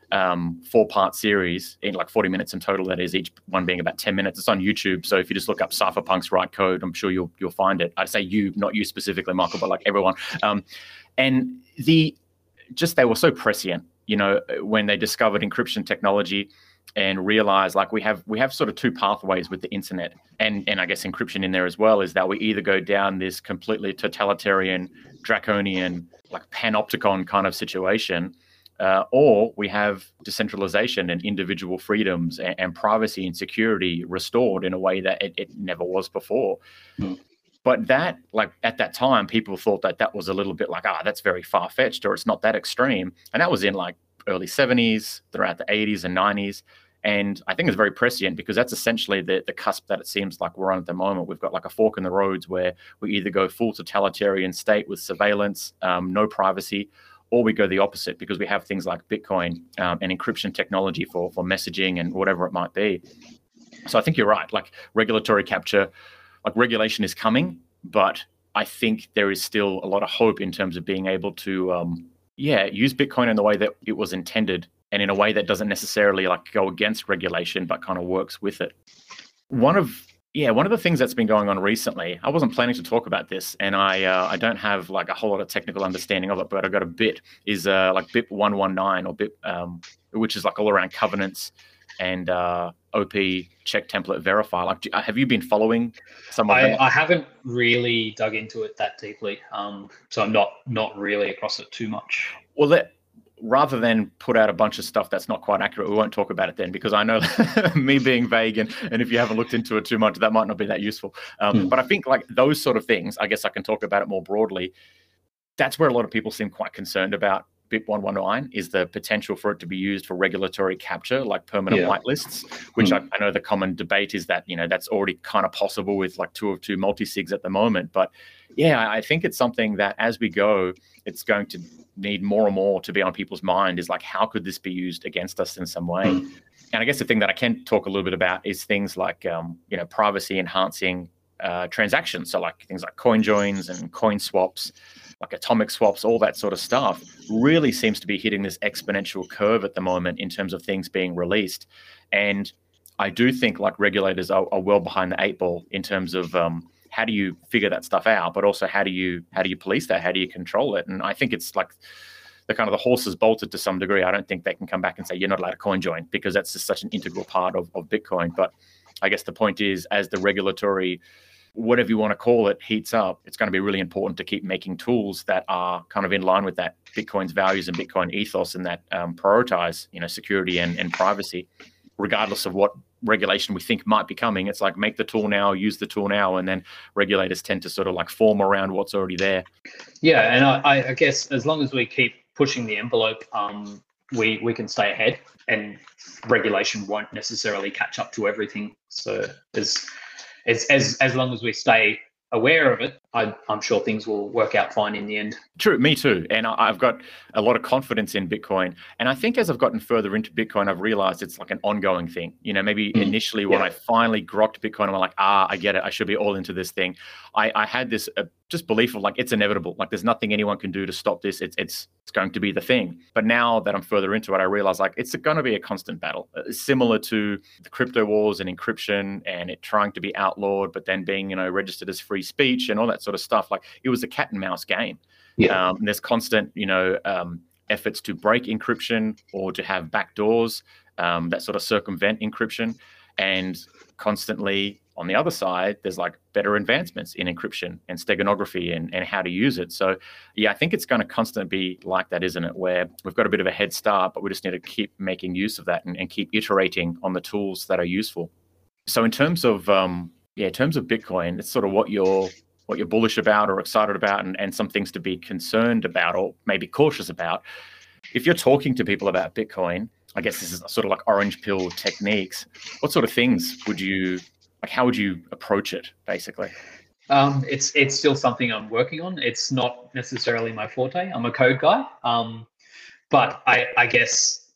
um, four-part series in like forty minutes in total. That is, each one being about ten minutes. It's on YouTube, so if you just look up Cypherpunks Write Code, I'm sure you'll you'll find it. I'd say you, not you specifically, Michael, but like everyone. Um, and the just they were so prescient, you know, when they discovered encryption technology and realized like we have we have sort of two pathways with the internet, and and I guess encryption in there as well, is that we either go down this completely totalitarian, draconian, like panopticon kind of situation, uh, or we have decentralization and individual freedoms and, and privacy and security restored in a way that it, it never was before. Mm. But that, like at that time, people thought that that was a little bit like, ah, that's very far-fetched, or it's not that extreme. And that was in like early seventies, throughout the eighties and nineties. And I think it's very prescient because that's essentially the, the cusp that it seems like we're on at the moment. We've got like a fork in the roads where we either go full totalitarian state with surveillance, um, no privacy, or we go the opposite because we have things like Bitcoin um, and encryption technology for, for messaging and whatever it might be. So I think you're right. Like regulatory capture, like regulation is coming, but I think there is still a lot of hope in terms of being able to, um, yeah, use Bitcoin in the way that it was intended, and in a way that doesn't necessarily like go against regulation, but kind of works with it. One of yeah, one of the things that's been going on recently, I wasn't planning to talk about this, and I uh, I don't have like a whole lot of technical understanding of it, but I got a bit is uh, like B I P one nineteen or B I P, um, which is like all around covenants and uh, O P check template verify. Like, do, have you been following some of I, them? I haven't really dug into it that deeply, um, so I'm not not really across it too much. Well, that. Rather than put out a bunch of stuff that's not quite accurate, we won't talk about it then, because I know me being vague, and, and if you haven't looked into it too much, that might not be that useful. Um, mm. But I think like those sort of things, I guess I can talk about it more broadly. That's where a lot of people seem quite concerned about B I P one nineteen, is the potential for it to be used for regulatory capture, like permanent yeah. whitelists, which mm. I, I know the common debate is that, you know, that's already kind of possible with like two of two multi-sigs at the moment. But yeah, I think it's something that as we go, it's going to need more and more to be on people's mind, is like, how could this be used against us in some way? Mm. And I guess the thing that I can talk a little bit about is things like, um, you know, privacy enhancing uh, transactions. So like things like coin joins and coin swaps, like atomic swaps, all that sort of stuff really seems to be hitting this exponential curve at the moment in terms of things being released. And I do think like regulators are, are well behind the eight ball in terms of um, how do you figure that stuff out, but also how do you how do you police that? How do you control it? And I think it's like the kind of the horse is bolted to some degree. I don't think they can come back and say you're not allowed to coin join, because that's just such an integral part of, of Bitcoin. But I guess the point is, as the regulatory, whatever you want to call it, heats up, it's going to be really important to keep making tools that are kind of in line with that Bitcoin's values and Bitcoin ethos, and that um, prioritize, you know, security and, and privacy, regardless of what regulation we think might be coming. It's like, make the tool now, use the tool now, and then regulators tend to sort of like form around what's already there. Yeah, and I, I guess as long as we keep pushing the envelope, um, we we can stay ahead, and regulation won't necessarily catch up to everything. So as as as, as long as we stay aware of it, I, I'm sure things will work out fine in the end. True, me too. And I, I've got a lot of confidence in Bitcoin. And I think as I've gotten further into Bitcoin, I've realized it's like an ongoing thing. You know, maybe mm. initially when yeah. I finally grokked Bitcoin, I'm like, ah, I get it. I should be all into this thing. I, I had this uh, just belief of like, it's inevitable. Like there's nothing anyone can do to stop this. It's it's it's going to be the thing. But now that I'm further into it, I realize like it's going to be a constant battle, uh, similar to the crypto wars and encryption and it trying to be outlawed, but then being, you know, registered as free speech and all that sort of stuff. Like it was a cat and mouse game. Yeah. Um, there's constant, you know, um, efforts to break encryption or to have backdoors um, that sort of circumvent encryption. And constantly on the other side, there's like better advancements in encryption and steganography and, and how to use it. So yeah, I think it's going to constantly be like that, isn't it? Where we've got a bit of a head start, but we just need to keep making use of that and, and keep iterating on the tools that are useful. So in terms of, um, yeah, in terms of Bitcoin, it's sort of what you're what you're bullish about or excited about, and, and some things to be concerned about or maybe cautious about. If you're talking to people about Bitcoin, I guess this is sort of like orange pill techniques. What sort of things would you, like how would you approach it, basically? Um, it's it's still something I'm working on. It's not necessarily my forte. I'm a code guy. Um, but I, I guess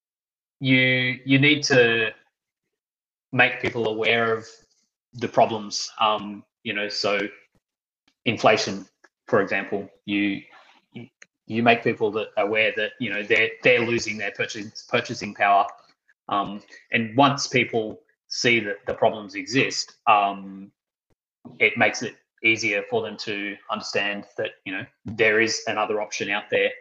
you you need to make people aware of the problems. Um, you know, so inflation, for example, you you make people that aware that, you know, they're they're losing their purchasing purchasing power. Um, and once people see that the problems exist, um, it makes it easier for them to understand that, you know, there is another option out there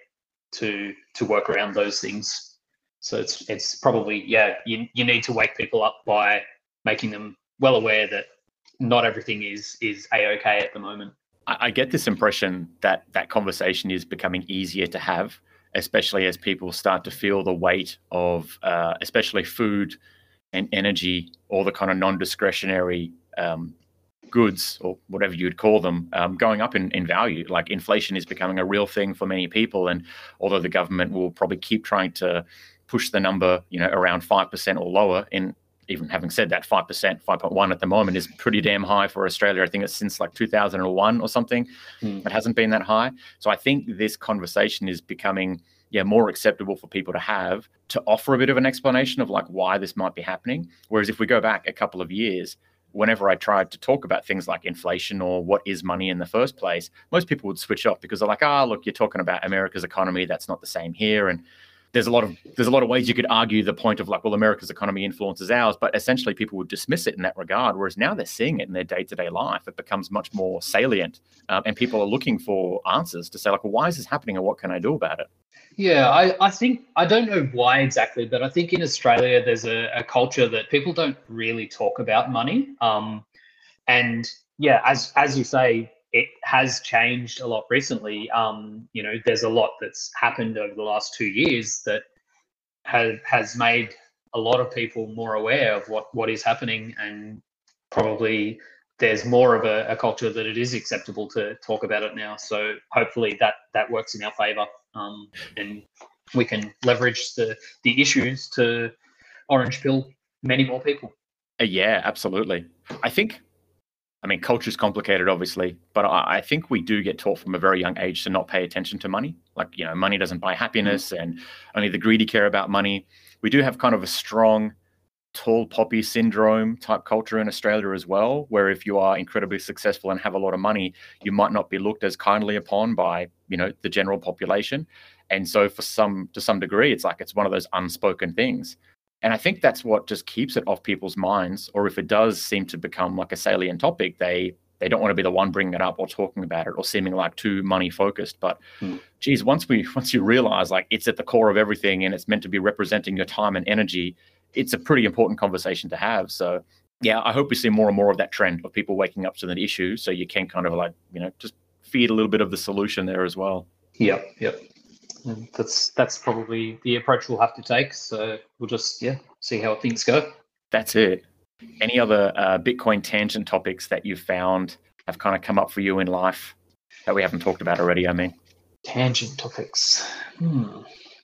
to to work around those things. So it's it's probably, yeah, you you need to wake people up by making them well aware that not everything is is a-okay at the moment. I, I get this impression that that conversation is becoming easier to have, especially as people start to feel the weight of, uh, especially food and energy, all the kind of non-discretionary um, goods or whatever you'd call them, um, going up in, in value. Like inflation is becoming a real thing for many people. And although the government will probably keep trying to push the number, you know, around five percent or lower, in even having said that, five percent, five point one at the moment is pretty damn high for Australia. I think it's since like two thousand one or something. Mm. It hasn't been that high. So I think this conversation is becoming yeah, more acceptable for people to have, to offer a bit of an explanation of like why this might be happening. Whereas if we go back a couple of years, whenever I tried to talk about things like inflation or what is money in the first place, most people would switch off because they're like, ah, oh, look, you're talking about America's economy. That's not the same here. And there's a lot of there's a lot of ways you could argue the point of like, well, America's economy influences ours, but essentially people would dismiss it in that regard. Whereas now they're seeing it in their day-to-day life. It becomes much more salient, um, and people are looking for answers to say like, well, why is this happening and what can I do about it? Yeah, I, I think, I don't know why exactly, but I think in Australia there's a, a culture that people don't really talk about money. Um, and yeah, as as you say, it has changed a lot recently. Um, you know, there's a lot that's happened over the last two years that has has made a lot of people more aware of what what is happening, and probably there's more of a, a culture that it is acceptable to talk about it now. So hopefully that that works in our favour, um, and we can leverage the the issues to orange pill many more people. Uh, yeah, absolutely. I think, I mean, culture is complicated, obviously, but I, I think we do get taught from a very young age to not pay attention to money. Like, you know, money doesn't buy happiness, mm-hmm. and only the greedy care about money. We do have kind of a strong tall poppy syndrome type culture in Australia as well, where if you are incredibly successful and have a lot of money, you might not be looked as kindly upon by, you know, the general population. And so for some, to some degree, it's like, it's one of those unspoken things. And I think that's what just keeps it off people's minds. Or if it does seem to become like a salient topic, they they don't want to be the one bringing it up or talking about it or seeming like too money focused. But hmm. geez, once we once you realize like it's at the core of everything and it's meant to be representing your time and energy, it's a pretty important conversation to have. So yeah, I hope we see more and more of that trend of people waking up to the issue, so you can kind of like, you know, just feed a little bit of the solution there as well. Yep, yep. And that's that's probably the approach we'll have to take. So we'll just yeah see how things go. That's it. Any other uh, Bitcoin tangent topics that you've found have kind of come up for you in life that we haven't talked about already? I mean, tangent topics. Hmm.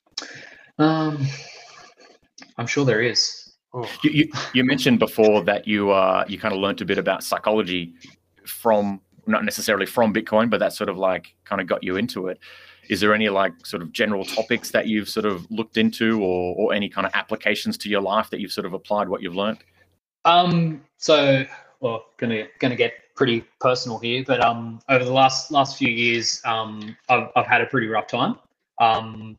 Um, I'm sure there is. Oh. You, you you mentioned before that you uh you kind of learned a bit about psychology from, not necessarily from Bitcoin, but that sort of like kind of got you into it. Is there any like sort of general topics that you've sort of looked into, or or any kind of applications to your life that you've sort of applied what you've learned? Um, so, well, gonna gonna get pretty personal here, but um, over the last last few years, um, I've I've had a pretty rough time. Um,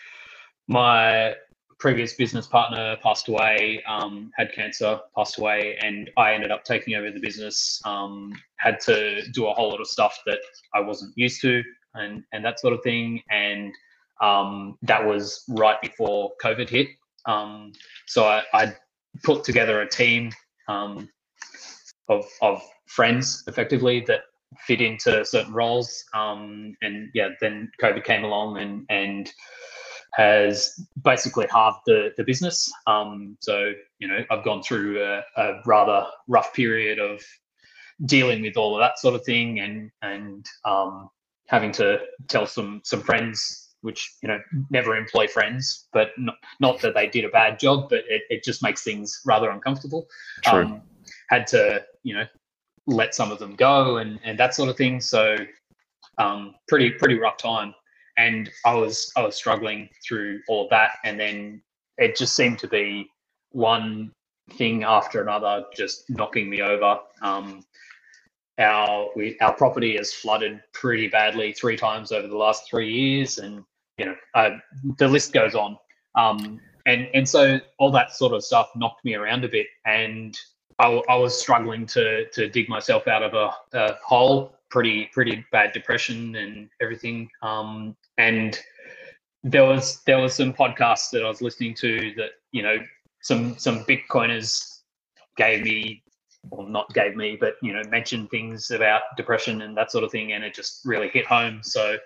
my previous business partner passed away, um, had cancer, passed away, and I ended up taking over the business. Um, had to do a whole lot of stuff that I wasn't used to, and and that sort of thing. And um, that was right before COVID hit. Um, so I, I put together a team um, of of friends, effectively, that fit into certain roles. Um, and yeah, then COVID came along and and has basically halved the the business. Um, so you know, I've gone through a, a rather rough period of dealing with all of that sort of thing, and and um, having to tell some some friends, which, you know, never employ friends, but not, not that they did a bad job, but it, it just makes things rather uncomfortable. True. Um, had to, you know, let some of them go and and that sort of thing. So um, pretty pretty rough time. And I was I was struggling through all of that, and then it just seemed to be one thing after another, just knocking me over. Um, our we our property has flooded pretty badly three times over the last three years, and you know uh, the list goes on. Um, and and so all that sort of stuff knocked me around a bit, and I, w- I was struggling to to dig myself out of a, a hole, pretty pretty bad depression and everything. Um, and there was there was some podcasts that I was listening to that you know some some Bitcoiners gave me, or not gave me, but you know mentioned things about depression and that sort of thing, and it just really hit home. So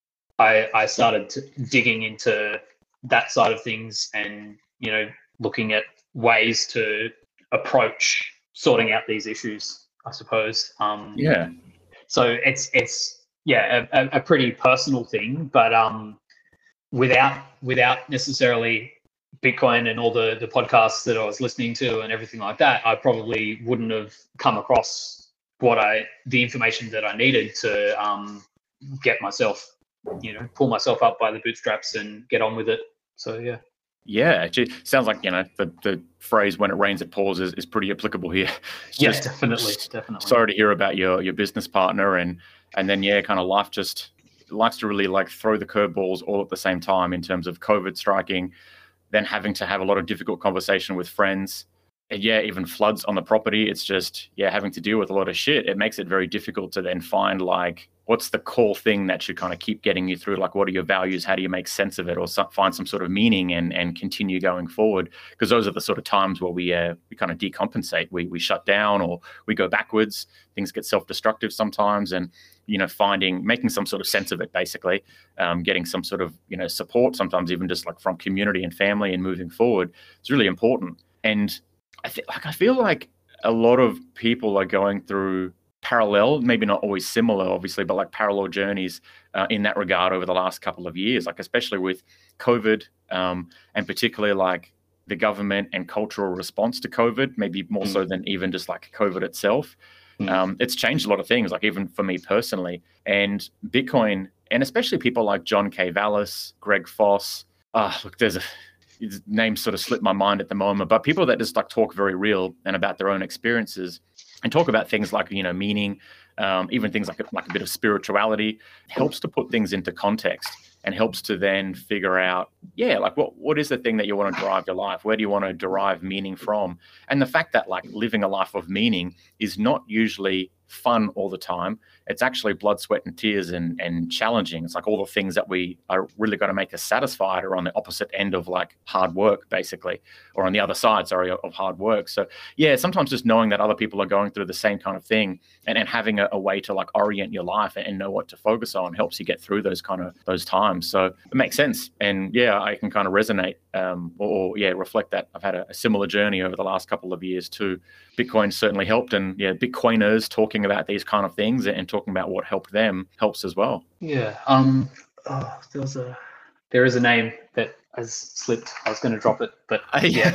I I started to digging into that side of things, and you know looking at ways to approach sorting out these issues, I suppose. Um, Yeah. so it's it's yeah a, a pretty personal thing, but um, without without necessarily Bitcoin and all the the podcasts that I was listening to and everything like that, I probably wouldn't have come across what I the information that I needed to um, get myself, you know, pull myself up by the bootstraps and get on with it. So yeah. Yeah, it sounds like, you know, the, the phrase "when it rains, it pours" is, is pretty applicable here. It's Yeah, just, definitely, definitely. Sorry to hear about your your business partner, and and then yeah, kind of life just likes to really like throw the curveballs all at the same time in terms of COVID striking, then having to have a lot of difficult conversation with friends, and yeah, even floods on the property. It's just yeah, having to deal with a lot of shit. It makes it very difficult to then find like what's the core thing that should kind of keep getting you through. Like, what are your values? How do you make sense of it, or so, find some sort of meaning and and continue going forward? Because those are the sort of times where we uh, we kind of decompensate. We we shut down or we go backwards. Things get self-destructive sometimes, and you know, finding making some sort of sense of it, basically, um, getting some sort of you know support. Sometimes even just like from community and family, and moving forward. It's really important. And I think like I feel like a lot of people are going through parallel, maybe not always similar, obviously, but like parallel journeys uh, in that regard over the last couple of years, like especially with COVID, um, and particularly like the government and cultural response to COVID, maybe more mm. so than even just like COVID itself. Mm. Um, it's changed a lot of things, like even for me personally. And Bitcoin, and especially people like John K. Vallis, Greg Foss. Ah, oh, look, there's a his name sort of slipped my mind at the moment, but people that just like talk very real and about their own experiences and talk about things like, you know, meaning, um, even things like a, like a bit of spirituality, helps to put things into context and helps to then figure out, yeah, like what what is the thing that you want to drive your life? Where do you want to derive meaning from? And the fact that like living a life of meaning is not usually fun all the time. It's actually blood, sweat, and tears, and and challenging. It's like all the things that we are really going to make us satisfied are on the opposite end of like hard work, basically, or on the other side, sorry, of hard work. So yeah, sometimes just knowing that other people are going through the same kind of thing, and, and having a, a way to like orient your life and know what to focus on helps you get through those kind of those times. So it makes sense. And yeah, I can kind of resonate um, or, or yeah, reflect that I've had a, a similar journey over the last couple of years too. Bitcoin certainly helped, and yeah, Bitcoiners talking about these kind of things and talking about what helped them helps as well. Yeah. Um. Oh, there was a there is a name that has slipped. I was going to drop it, but yeah.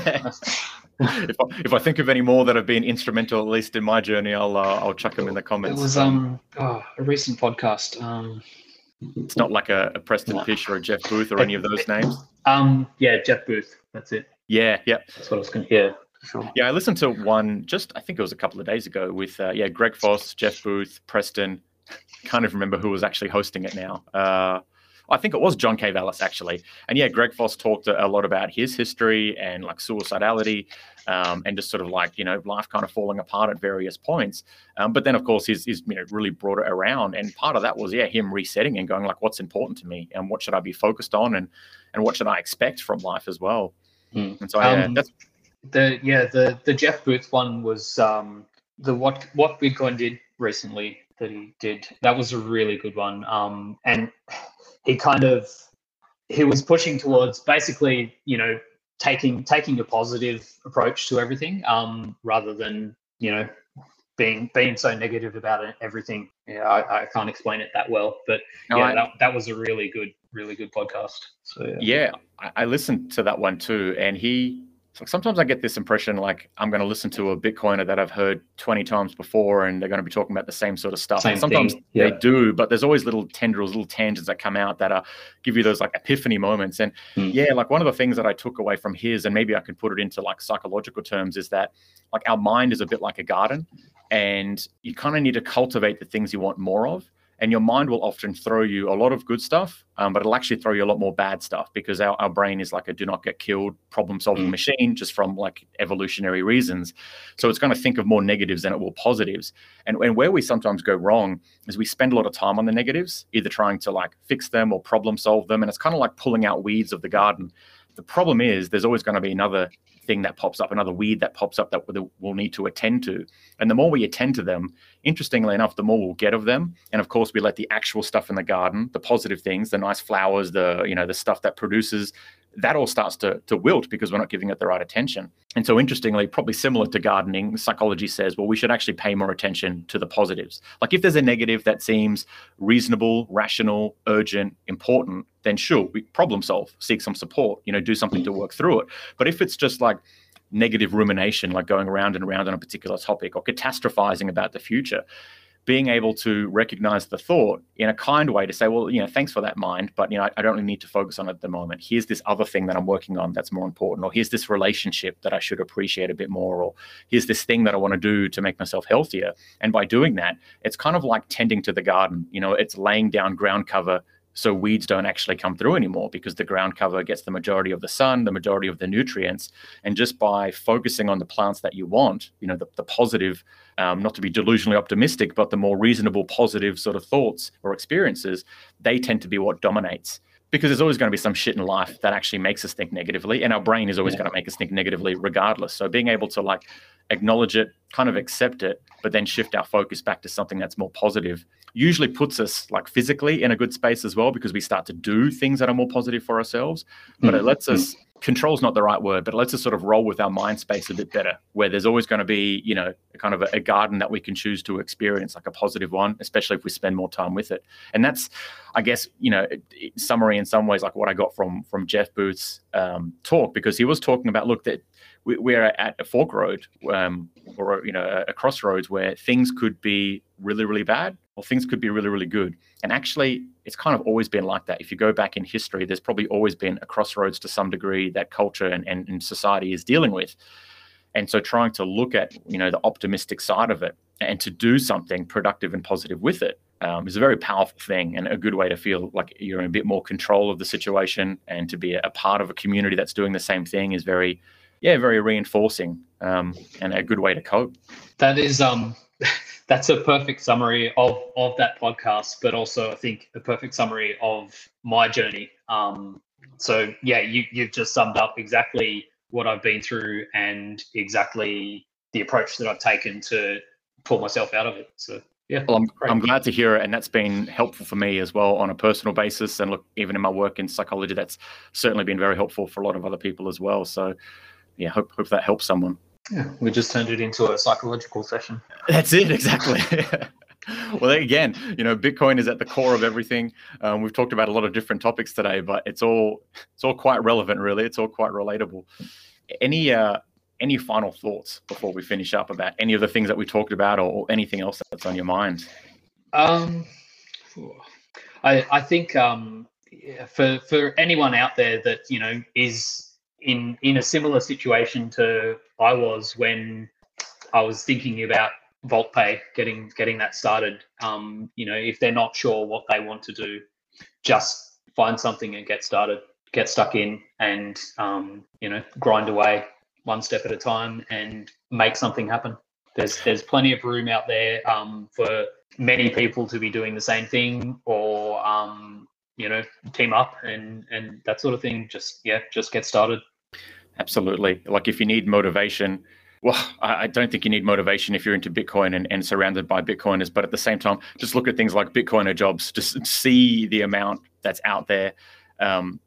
if, I, if I think of any more that have been instrumental, at least in my journey, I'll uh, I'll chuck them in the comments. It was um oh, a recent podcast. Um, it's not like a, a Preston no. Pysh or a Jeff Booth or any of those names. Um. Yeah, Jeff Booth. That's it. Yeah. Yeah. That's what I was going to hear. Sure. Yeah, I listened to one just, I think it was a couple of days ago with, uh, yeah, Greg Foss, Jeff Booth, Preston. Can't even remember who was actually hosting it now. Uh, I think it was John K. Vallis, actually. And yeah, Greg Foss talked a, a lot about his history and like suicidality, um, and just sort of like, you know, life kind of falling apart at various points. Um, but then, of course, he's, he's, you know, really brought it around. And part of that was, yeah, him resetting and going like, what's important to me and what should I be focused on, and, and what should I expect from life as well. Mm. And so, yeah, um, that's... The yeah the the Jeff Booth one was um the what what Bitcoin did recently that he did. That was a really good one. Um and he kind of he was pushing towards basically, you know, taking taking a positive approach to everything, um rather than, you know, being being so negative about it, everything. Yeah, I, I can't explain it that well, but no, yeah, I, that that was a really good really good podcast. So yeah, yeah I, I listened to that one too, and he. So sometimes I get this impression like I'm going to listen to a Bitcoiner that I've heard twenty times before and they're going to be talking about the same sort of stuff. Same sometimes thing. Yeah. they do, but there's always little tendrils, little tangents that come out that are give you those like epiphany moments. And Mm. yeah, like one of the things that I took away from his, and maybe I can put it into like psychological terms, is that like our mind is a bit like a garden, and you kind of need to cultivate the things you want more of. And your mind will often throw you a lot of good stuff, um, but it'll actually throw you a lot more bad stuff, because our, our brain is like a do not get killed problem solving Mm. machine, just from like evolutionary reasons. So it's going to think of more negatives than it will positives. And, and where we sometimes go wrong is we spend a lot of time on the negatives, either trying to like fix them or problem solve them. And it's kind of like pulling out weeds of the garden. The problem is there's always going to be another thing that pops up, another weed that pops up that we'll need to attend to. And the more we attend to them, interestingly enough, the more we'll get of them. And of course, we let the actual stuff in the garden, the positive things, the nice flowers, the, you know, the stuff that produces, that all starts to, to wilt because we're not giving it the right attention. And so interestingly, probably similar to gardening, psychology says, well, we should actually pay more attention to the positives. Like if there's a negative that seems reasonable, rational, urgent, important, then sure, we problem solve, seek some support, you know, do something to work through it. But if it's just like negative rumination, like going around and around on a particular topic or catastrophizing about the future, being able to recognize the thought in a kind way to say, well, you know, thanks for that, mind, but, you know, I, I don't really need to focus on it at the moment. Here's this other thing that I'm working on that's more important, or here's this relationship that I should appreciate a bit more, or here's this thing that I want to do to make myself healthier. And by doing that, it's kind of like tending to the garden. You know, it's laying down ground cover so weeds don't actually come through anymore, because the ground cover gets the majority of the sun, the majority of the nutrients. And just by focusing on the plants that you want, you know, the, the positive, um, not to be delusionally optimistic, but the more reasonable, positive sort of thoughts or experiences, they tend to be what dominates. Because there's always going to be some shit in life that actually makes us think negatively, and our brain is always yeah. going to make us think negatively regardless. So being able to like acknowledge it, kind of accept it, but then shift our focus back to something that's more positive, usually puts us like physically in a good space as well, because we start to do things that are more positive for ourselves. But mm-hmm. it lets us, control's not the right word, but it lets us sort of roll with our mind space a bit better, where there's always going to be, you know, a kind of a, a garden that we can choose to experience, like a positive one, especially if we spend more time with it. And that's, I guess, you know, summary in some ways, like what I got from from Jeff Booth's um, talk, because he was talking about, look, that we, we're at a fork road um, or, you know, a crossroads where things could be really, really bad, or things could be really, really good. And actually, it's kind of always been like that. If you go back in history, there's probably always been a crossroads to some degree that culture and, and, and society is dealing with. And so trying to look at, you know, the optimistic side of it and to do something productive and positive with it um, is a very powerful thing, and a good way to feel like you're in a bit more control of the situation, and to be a, a part of a community that's doing the same thing is very, yeah, very reinforcing um, and a good way to cope. That is... um. That's a perfect summary of, of that podcast, but also I think a perfect summary of my journey. Um, so yeah, you, you've just summed up exactly what I've been through and exactly the approach that I've taken to pull myself out of it. So yeah. Well, I'm, I'm glad to hear it. And that's been helpful for me as well on a personal basis. And look, even in my work in psychology, that's certainly been very helpful for a lot of other people as well. So yeah, hope, hope that helps someone. Yeah, we just turned it into a psychological session. That's it, exactly. Well, again, you know, Bitcoin is at the core of everything. Um, we've talked about a lot of different topics today, but it's all it's all quite relevant, really. It's all quite relatable. Any uh, any final thoughts before we finish up about any of the things that we talked about, or, or anything else that's on your mind? Um, I I think um, for for anyone out there that, you know, is in in a similar situation to I was when I was thinking about VaultPay, getting getting that started. Um, you know, if they're not sure what they want to do, just find something and get started, get stuck in, and um, you know, grind away one step at a time and make something happen. There's there's plenty of room out there um, for many people to be doing the same thing, or um, you know, team up and and that sort of thing. Just yeah, just get started. Absolutely. Like if you need motivation, well, I, I don't think you need motivation if you're into Bitcoin and, and surrounded by Bitcoiners. But at the same time, just look at things like Bitcoiner jobs, just see the amount that's out there. Um,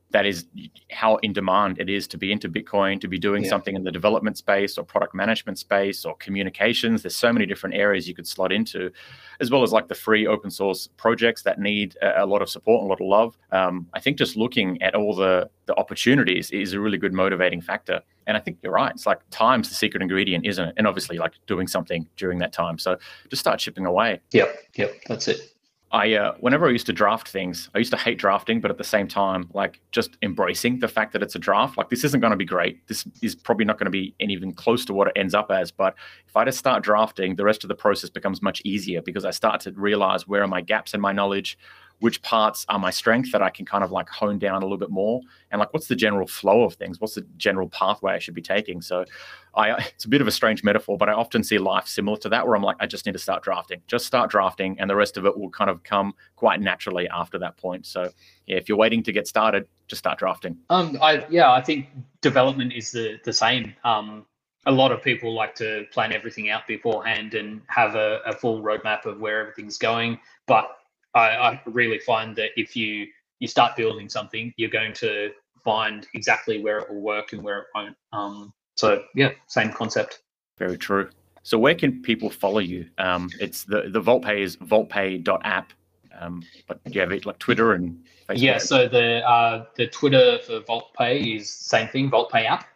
that is how in demand it is to be into Bitcoin, to be doing yeah. something in the development space or product management space or communications. There's so many different areas you could slot into, as well as like the free open source projects that need a, a lot of support and a lot of love. Um, I think just looking at all the, the opportunities is a really good motivating factor. And I think you're right. It's like time's the secret ingredient, isn't it? And obviously like doing something during that time. So just start chipping away. Yep. Yep. That's it. I, uh, whenever I used to draft things, I used to hate drafting, but at the same time, like just embracing the fact that it's a draft. Like this isn't going to be great. This is probably not going to be anything close to what it ends up as. But if I just start drafting, the rest of the process becomes much easier because I start to realize where are my gaps in my knowledge, which parts are my strength that I can kind of like hone down a little bit more, and like what's the general flow of things, what's the general pathway I should be taking. So I it's a bit of a strange metaphor, but I often see life similar to that, where I'm like, I just need to start drafting, just start drafting, and the rest of it will kind of come quite naturally after that point. So yeah, if you're waiting to get started, just start drafting. Um, I yeah, I think development is the the same. Um, a lot of people like to plan everything out beforehand and have a, a full roadmap of where everything's going, but I, I really find that if you you start building something, you're going to find exactly where it will work and where it won't. Um, so yeah, same concept. Very true. So where can people follow you? Um, it's the the VaultPay is vaultpay dot app. Um, but do you have it like Twitter and Facebook? Yeah. So the uh, the Twitter for VaultPay is same thing, VaultPay app.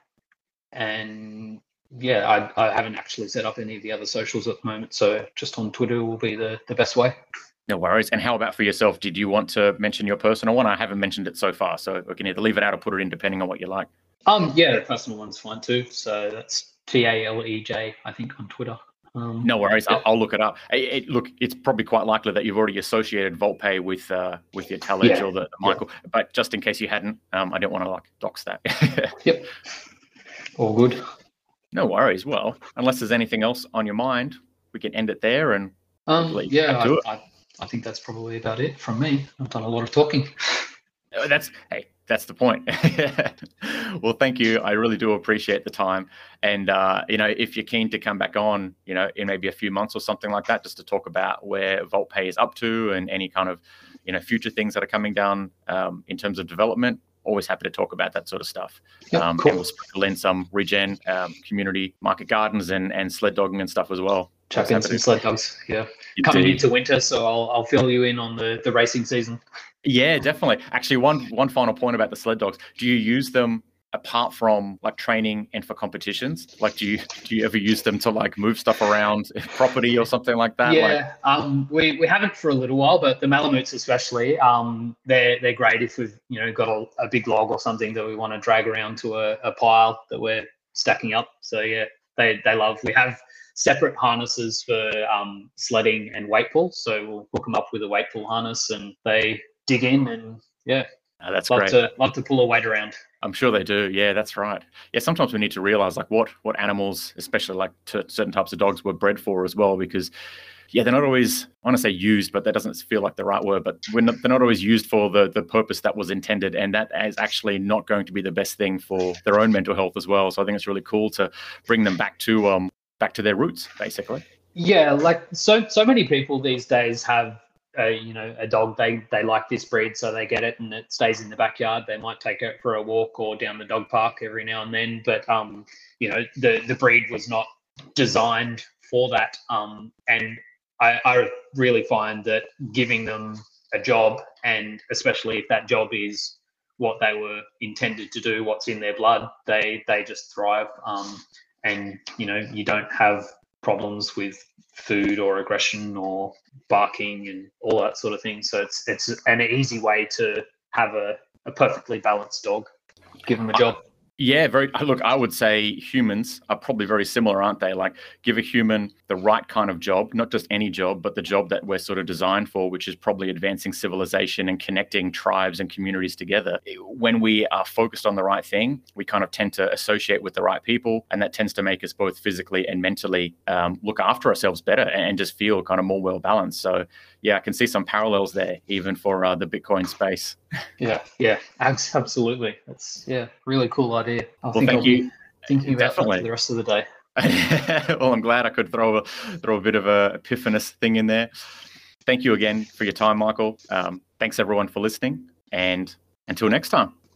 And yeah, I I haven't actually set up any of the other socials at the moment, so just on Twitter will be the the best way. No worries. And how about for yourself? Did you want to mention your personal one? I haven't mentioned it so far, so we can either leave it out or put it in depending on what you like. Um, yeah, the personal one's fine too. So that's T A L E J, I think, on Twitter. Um, no worries. yeah. I'll, I'll look it up. It, it, look, it's probably quite likely that you've already associated VaultPay with uh, with your Talledge yeah. or the, the Michael. Yeah. But just in case you hadn't, um, I don't want to like dox that. Yep. All good. No worries. Well, unless there's anything else on your mind, we can end it there and um, yeah. I, I, I think that's probably about it from me. I've done a lot of talking. That's hey, that's the point. Well, thank you. I really do appreciate the time. And uh, you know, if you're keen to come back on, you know, in maybe a few months or something like that, just to talk about where VaultPay is up to and any kind of, you know, future things that are coming down um, in terms of development. Always happy to talk about that sort of stuff. Yep, um, cool. And we'll sprinkle in some regen, um, community, market gardens, and and sled dogging and stuff as well. Chuck in some sled dogs, yeah. Indeed. Coming into winter, so I'll I'll fill you in on the, the racing season. Yeah, definitely. Actually, one one final point about the sled dogs. Do you use them apart from like training and for competitions? Like, do you do you ever use them to like move stuff around property or something like that? Yeah, like, um, we we haven't for a little while, but the Malamutes especially, um, they're they're great if we've you know got a, a big log or something that we want to drag around to a, a pile that we're stacking up. So yeah, they they love. We have separate harnesses for um, sledding and weight pull. So we'll hook them up with a weight pull harness and they dig in and yeah. Oh, that's love great. To, love to pull a weight around. I'm sure they do. Yeah, that's right. Yeah, sometimes we need to realize like what what animals, especially like t- certain types of dogs, were bred for as well, because yeah, they're not always, I want to say used, but that doesn't feel like the right word, but we're not, they're not always used for the the purpose that was intended. And that is actually not going to be the best thing for their own mental health as well. So I think it's really cool to bring them back to um back to their roots, basically. Yeah, like so so many people these days have a you know a dog they they like this breed, so they get it and it stays in the backyard. They might take it for a walk or down the dog park every now and then, but um you know the the breed was not designed for that. Um and I, I really find that giving them a job, and especially if that job is what they were intended to do, what's in their blood, they they just thrive. Um and you know you don't have problems with food or aggression or barking and all that sort of thing. So it's it's an easy way to have a, a perfectly balanced dog. Give them a job. Yeah, very. Look, I would say humans are probably very similar, aren't they? Like, give a human the right kind of job, not just any job, but the job that we're sort of designed for, which is probably advancing civilization and connecting tribes and communities together. When we are focused on the right thing, we kind of tend to associate with the right people, and that tends to make us both physically and mentally um, look after ourselves better and just feel kind of more well balanced. So, yeah, I can see some parallels there, even for uh, the Bitcoin space. Yeah, yeah, absolutely. That's yeah, really cool idea. I well, think thank I'll you. Be thinking about Definitely. that for the rest of the day. Well, I'm glad I could throw a, throw a bit of a epiphanous thing in there. Thank you again for your time, Michael. Um, thanks everyone for listening, and until next time.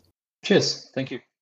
Cheers. Thank you.